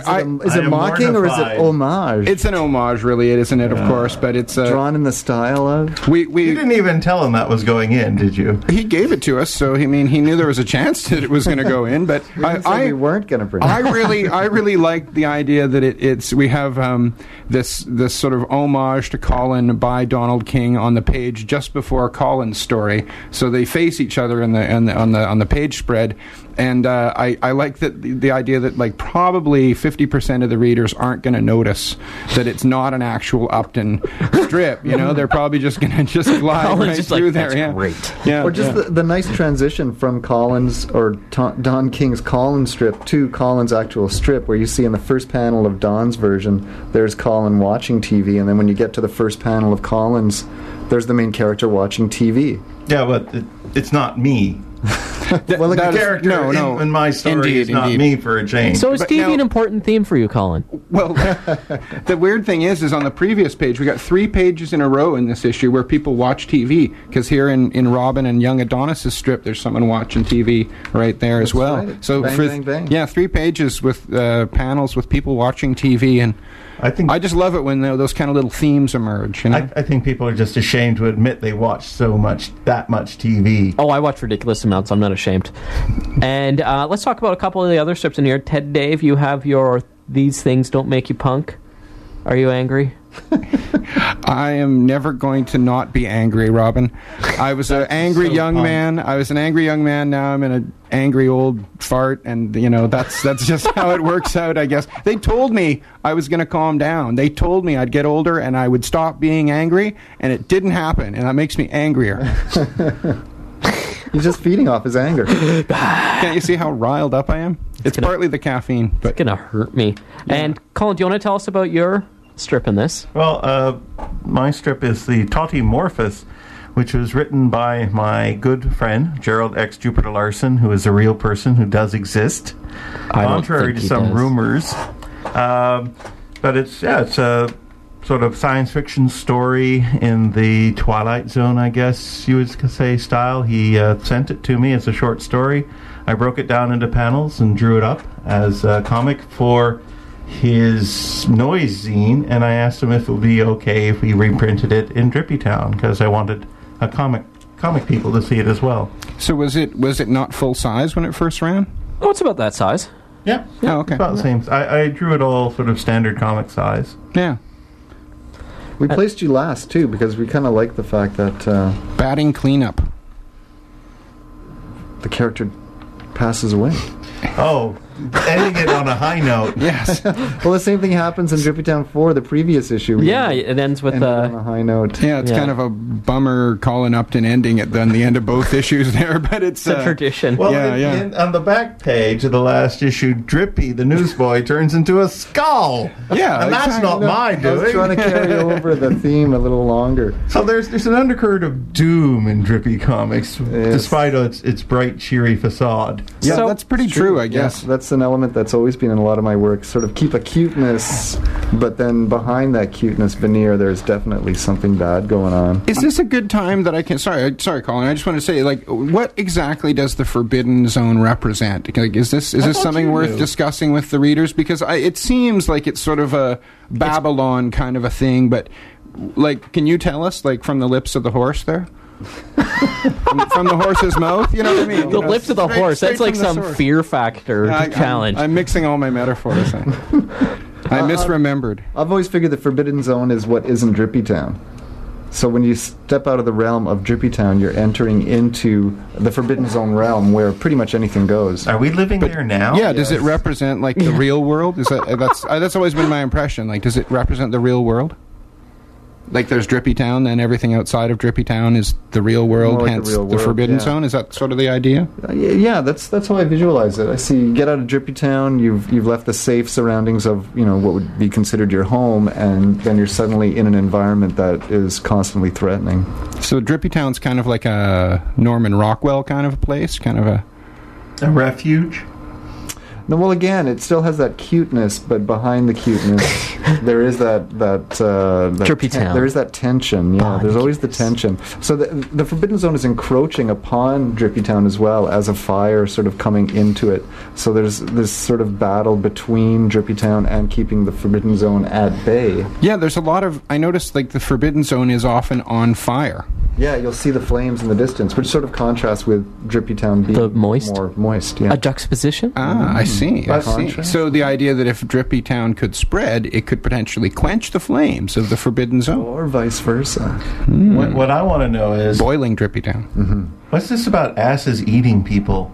Is it mocking or is it homage? It's an homage, really, isn't it, of course, but it's... drawn in the style of... You didn't even tell him that was going in, did you? He gave it to us, so he knew there was a chance that it was going to go in, but we weren't going to bring it. I really liked the idea that we have this sort of homage to Colin by Donald King on the page just before Colin's story, so they face each other on the page spread. And I like the idea that like probably 50% of the readers aren't going to notice that it's not an actual Upton strip. They're probably just going to glide right through there. Yeah, great. Yeah, or just the nice transition from Colin's or Don King's Colin strip to Colin's actual strip, where you see in the first panel of Don's version, there's Colin watching TV, and then when you get to the first panel of Colin's, there's the main character watching TV. Yeah, but it's not me. Well, the character in my story is not me for a change. So is TV an important theme for you, Colin? Well, the weird thing is on the previous page, we got 3 pages in a row in this issue where people watch TV, because here in Robin and Young Adonis' strip, there's someone watching TV right there as well. Right. So bang. Yeah, 3 pages with panels with people watching TV, and I just love it when those kind of little themes emerge. I think people are just ashamed to admit they watch that much TV. Oh, I watch ridiculous amounts. I'm not ashamed. And let's talk about a couple of the other strips in here. Ted, Dave, you have your "These Things Don't Make You Punk." Are you angry? I am never going to not be angry, Robin. I was an angry young man. I was an angry young man. Now I'm an angry old fart, and that's just how it works out, I guess. They told me I was going to calm down. They told me I'd get older and I would stop being angry, and it didn't happen, and that makes me angrier. He's just feeding off his anger. Can't you see how riled up I am? It's partly the caffeine, but it's gonna hurt me. Yeah. And Colin, do you want to tell us about your strip in this? Well, my strip is the Totymorphous, which was written by my good friend Gerald X. Jupiter Larson, who is a real person who does exist, contrary to some rumors. But it's a sort of science fiction story in the Twilight Zone, I guess you would say, style. He sent it to me as a short story. I broke it down into panels and drew it up as a comic for his Noise zine, and I asked him if it would be okay if we reprinted it in Drippy Town, because I wanted a comic people to see it as well. So was it not full size when it first ran? Oh, it's about that size. Yeah. Oh, okay. It's about the same. I drew it all sort of standard comic size. Yeah. We placed you last too because we kind of like the fact that batting cleanup. The character passes away. Oh, ending it on a high note. Yes. Well, the same thing happens in Drippy Town 4, the previous issue. It ends with on a high note. Yeah, it's kind of a bummer Colin Upton ending at the end of both issues there, but it's a tradition. Well, on the back page of the last issue, Drippy, the newsboy, turns into a skull. Yeah, and that's not my doing. I was trying to carry over the theme a little longer. So there's an undercurrent of doom in Drippy comics, despite its bright, cheery facade. Yeah, so that's pretty true, I guess. Yeah, that's an element that's always been in a lot of my work. Sort of keep a cuteness, but then behind that cuteness veneer, there's definitely something bad going on. Is this a good time that I can... Sorry, Colin. I just want to say, what exactly does the Forbidden Zone represent? Is this something worth discussing with the readers? Because it seems like it's sort of a Babylon kind of a thing, but can you tell us, from the lips of the horse there? from the horse's mouth, you know what I mean? The lips of the horse. That's like some Fear Factor challenge. I'm mixing all my metaphors. I misremembered. I've always figured the Forbidden Zone is what isn't Drippy Town. So when you step out of the realm of Drippy Town, you're entering into the Forbidden Zone realm where pretty much anything goes. Are we living there now? Yeah, does it represent, like, the real world? Is that's always been my impression. Like, does it represent the real world? Like, there's Drippy Town, then everything outside of Drippy Town is the real world, like hence the real the world, Forbidden yeah. Zone? Is that sort of the idea? Yeah, that's how I visualize it. I see you get out of Drippy Town, you've left the safe surroundings of, you know, what would be considered your home, and then you're suddenly in an environment that is constantly threatening. So Drippy Town's kind of like a Norman Rockwell kind of a place, kind of a refuge? No, well, again, it still has that cuteness, but behind the cuteness, there is that Drippy Town. There is that tension. Yeah, there's always the tension. So the Forbidden Zone is encroaching upon Drippy Town as well as a fire sort of coming into it. So there's this sort of battle between Drippy Town and keeping the Forbidden Zone at bay. Yeah, there's a lot of... I noticed, like, the Forbidden Zone is often on fire. Yeah, you'll see the flames in the distance, which sort of contrasts with Drippy Town being more moist. Yeah. A juxtaposition? I see. So the idea that if Drippy Town could spread, it could potentially quench the flames of the Forbidden Zone. Or vice versa. What I want to know is... Boiling Drippy Town. Mm-hmm. What's this about asses eating people?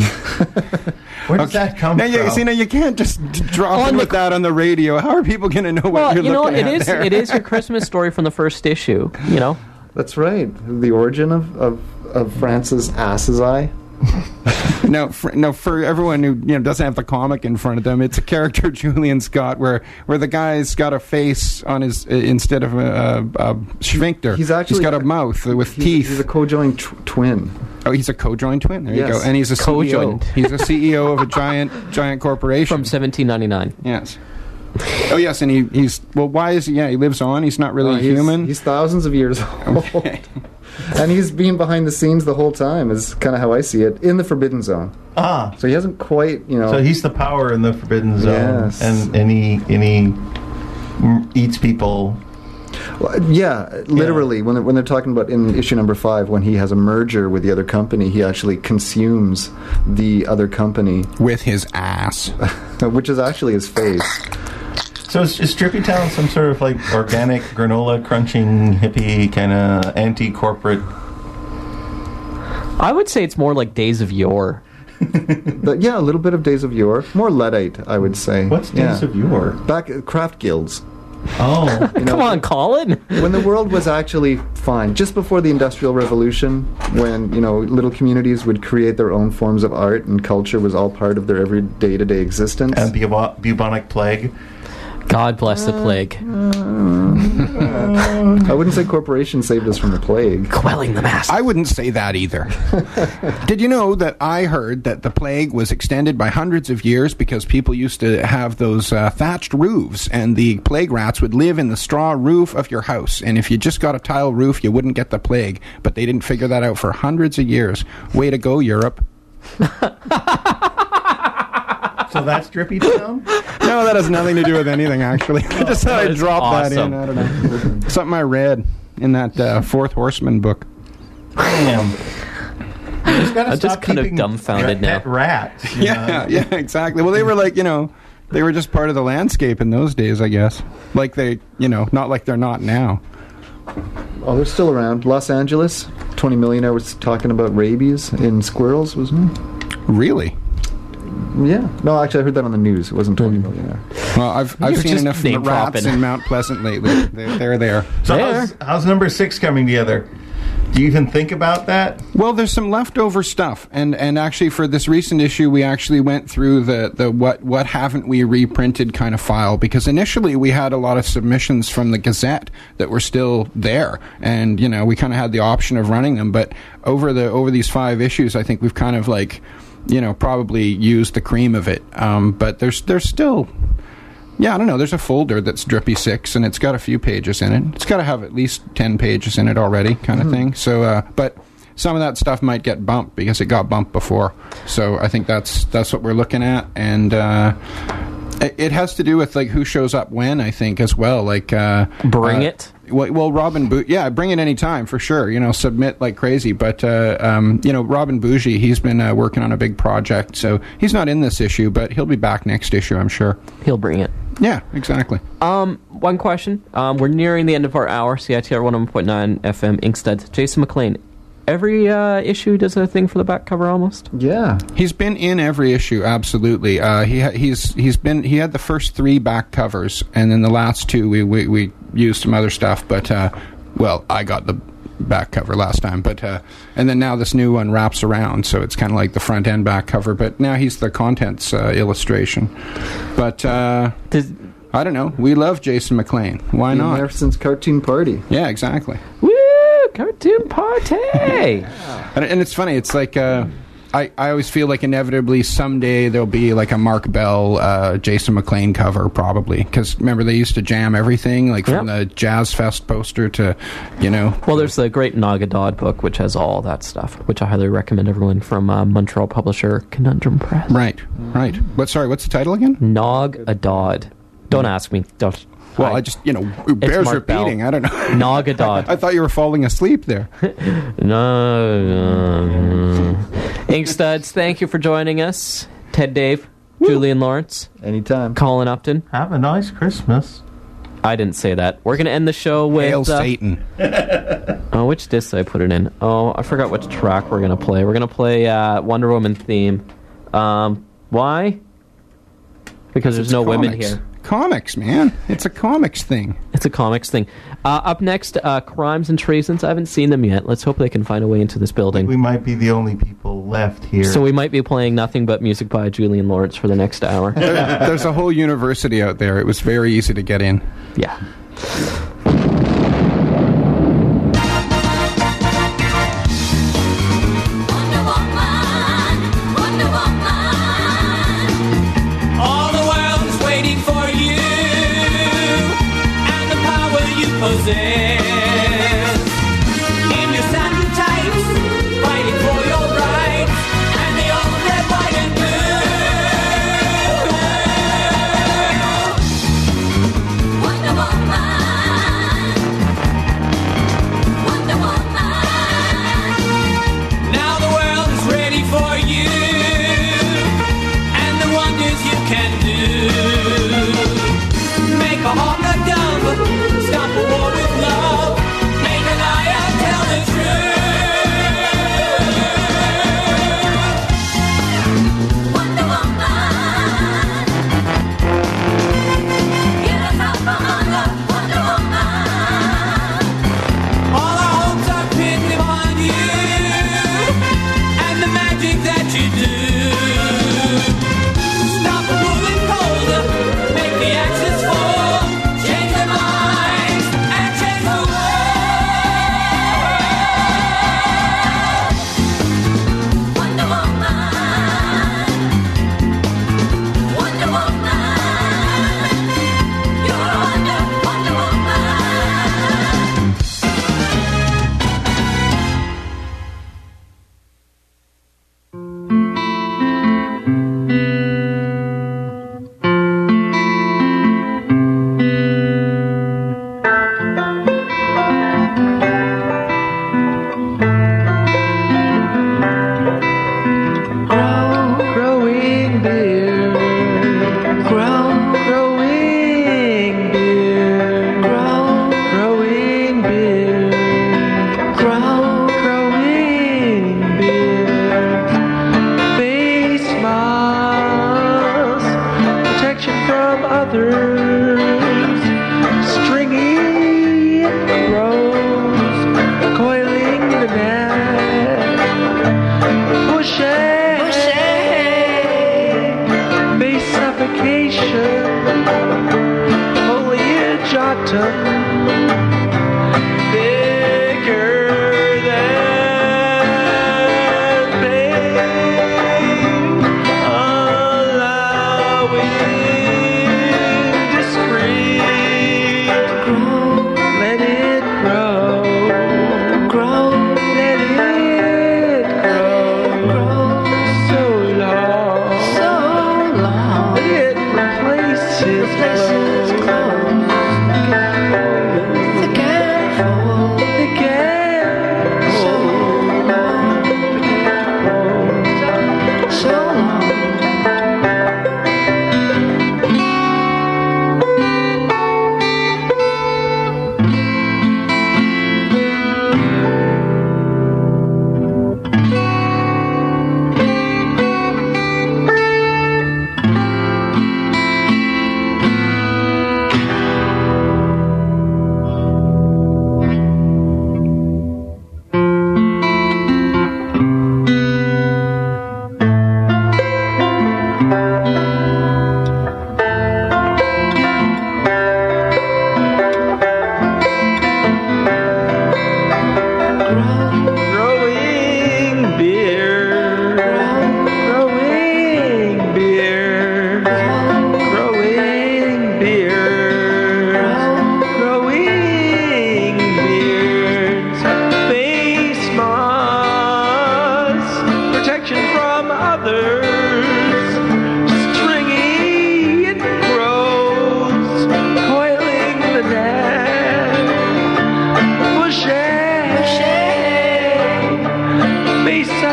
Where does that come from? Now you can't just drop in with that on the radio. How are people going to know what you're looking at there? It is your Christmas story from the first issue, you know? That's right. The origin of France's ass's eye. No, for everyone who doesn't have the comic in front of them, it's a character, Julian Scott, where the guy's got a face on his instead of a sphincter. He's got a mouth with teeth. He's a co-joined twin. Oh, he's a co-joined twin. There you go. And he's a co-joined. CEO. He's a CEO of a giant corporation from 1799. Yes. Oh yes, and he's why is he? Yeah, he lives on. He's not really human. He's thousands of years old. Okay. And he's been behind the scenes the whole time, is kind of how I see it, in the Forbidden Zone. So he hasn't quite, So he's the power in the Forbidden Zone, yes. and he eats people. Well, yeah, literally. Yeah. When they're talking about in issue number 5, when he has a merger with the other company, he actually consumes the other company with his ass, which is actually his face. So is Drippy Town some sort of like organic granola crunching hippie kind of anti-corporate? I would say it's more like Days of Yore. Yeah, a little bit of Days of Yore. More Luddite, I would say. What's Days of Yore? Back at craft guilds. Oh. Come on, Colin. When the world was actually fine, just before the Industrial Revolution, when, little communities would create their own forms of art and culture was all part of their every day-to-day existence. And bubonic plague. God bless the plague. I wouldn't say corporations saved us from the plague. Quelling the masses. I wouldn't say that either. Did you know that I heard that the plague was extended by hundreds of years because people used to have those thatched roofs, and the plague rats would live in the straw roof of your house, and if you just got a tile roof, you wouldn't get the plague, but they didn't figure that out for hundreds of years. Way to go, Europe. So that's Drippy Town? No, that has nothing to do with anything, actually. I just thought I'd drop that in. I don't know. Something I read in that Fourth Horseman book. Damn. I'm just kind of dumbfounded now. Rats. Yeah, exactly. Well, they were like, they were just part of the landscape in those days, I guess. Like they, not like they're not now. Oh, they're still around. Los Angeles, 20 Millionaire was talking about rabies in squirrels, wasn't he? Really? Yeah. No, actually, I heard that on the news. It wasn't 20 Millionaire. Well, I've seen enough rats in Mount Pleasant lately. They're there. So how's number 6 coming together? Do you even think about that? Well, there's some leftover stuff, and actually for this recent issue, we actually went through the what haven't we reprinted kind of file, because initially we had a lot of submissions from the Gazette that were still there, and we kind of had the option of running them, but over these 5 issues, I think we've kind of probably used the cream of it, but there's still. Yeah, I don't know. There's a folder that's Drippy 6, and it's got a few pages in it. It's got to have at least 10 pages in it already, kind of thing. So, but some of that stuff might get bumped because it got bumped before. So I think that's what we're looking at, and it has to do with who shows up when, I think, as well. Bring it. Well, Robin bring it any time for sure. Submit like crazy. But Robin Bougie, he's been working on a big project, so he's not in this issue, but he'll be back next issue, I'm sure. He'll bring it. Yeah, exactly. One question. We're nearing the end of our hour. CITR 101.9 FM, Inkstuds. Jason McLean. Every issue does a thing for the back cover almost. Yeah, he's been in every issue. Absolutely. He had the first 3 back covers, and then the last 2 we used some other stuff. But well, I got the back cover last time, but and then now this new one wraps around, so it's kind of like the front and back cover. But now he's the contents illustration. But I don't know. We love Jason McLean. Why not? Been there since Cartoon Party. Yeah, exactly. Woo! Cartoon Party! And it's funny. It's like I always feel like inevitably someday there'll be like a Mark Bell, Jason McLean cover, probably. Because remember, they used to jam everything, like from the Jazz Fest poster to, Well, there's the great Nagadod book, which has all that stuff, which I highly recommend everyone, from Montreal publisher Conundrum Press. Right. What's the title again? Nagadod. Don't ask me. Don't. Well, I just, it bears repeating. Bell. I don't know. Nagadod. I thought you were falling asleep there. No. Inkstuds, thank you for joining us. Ted Dave, Julian Lawrence. Anytime. Colin Upton. Have a nice Christmas. I didn't say that. We're going to end the show with... Hail Satan. Which disc did I put it in? Oh, I forgot which track we're going to play. We're going to play Wonder Woman theme. Why? Because there's no comics. women here. Comics, man. It's a comics thing. It's a comics thing. Up next, Crimes and Treasons. I haven't seen them yet. Let's hope they can find a way into this building. We might be the only people left here. So we might be playing nothing but music by Julian Lawrence for the next hour. There's a whole university out there. It was very easy to get in. Yeah. In your satin tights, fighting for your rights, and the old red, white, and blue. Wonder Woman.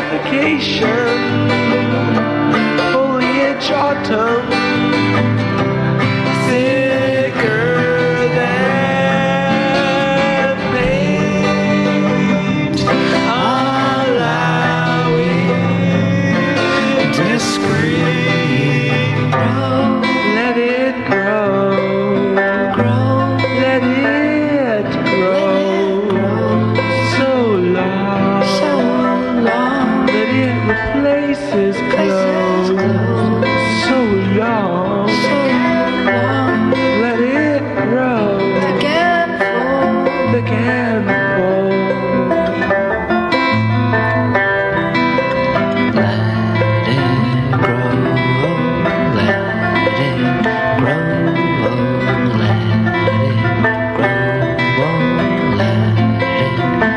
vacation, foliage autumn, thicker than paint, allowing discreet grow, let it grow, let it grow, so long, that it replaces clothes, so long, let it grow, the can fold. Let it grow, let it grow, let it grow, let it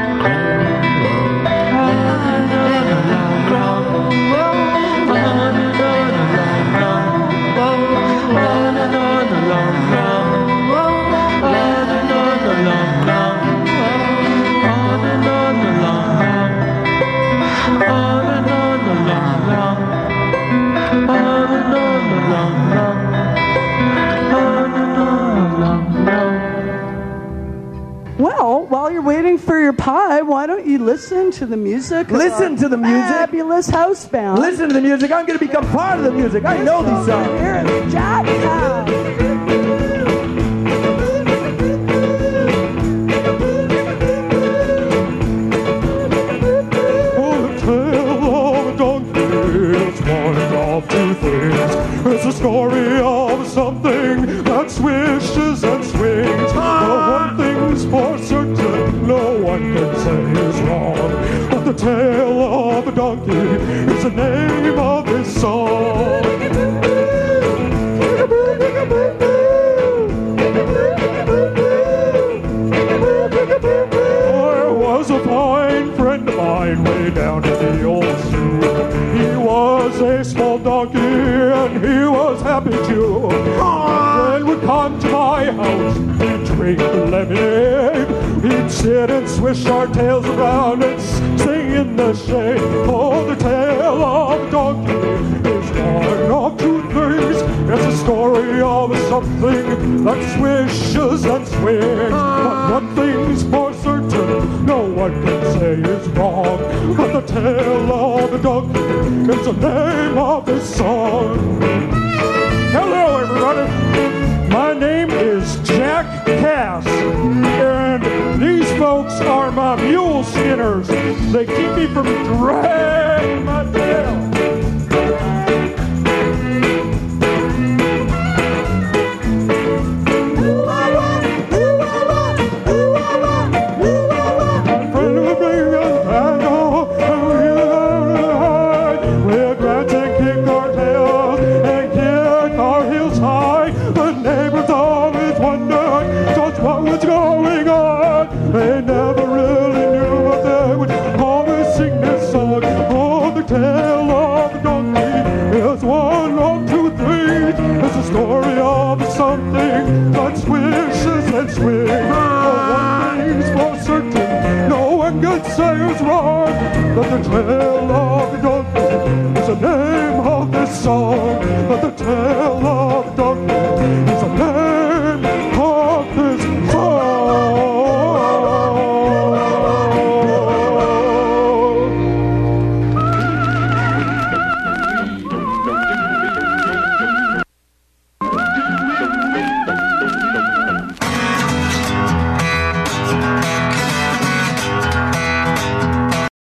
Well, while you're waiting for your pie, why don't you listen to the music? Listen to the music. Fabulous house band. Listen to the music. I'm going to become part of the music. I know these songs. Here is Jackson. It's a story of something that swishes and swings. But one thing's for certain, no one can say is wrong. But the tale of a donkey is the name of this song. There was a fine friend of mine way down in the old zoo. He was a small donkey and he was happy too. When would come to my house, he'd drink lemonade. He'd sit and swish our tails around and sing in the shade. Oh, the tale of a donkey is one of two things. It's a story of something that swishes and swings. But one thing's for certain, no one can say is wrong. But the tale of a donkey is the name of this song. Hello, everybody. My name is Jack Cass, and these folks are my mule skinners. They keep me from dragging my tail. They never really knew what they would always sing this song. Oh, the tale of the donkey is one of two things. It's a story of something that swishes and swings. But one thing's for certain, no one can say is wrong. That the tale of the donkey is the name of this song. That the tale of the donkey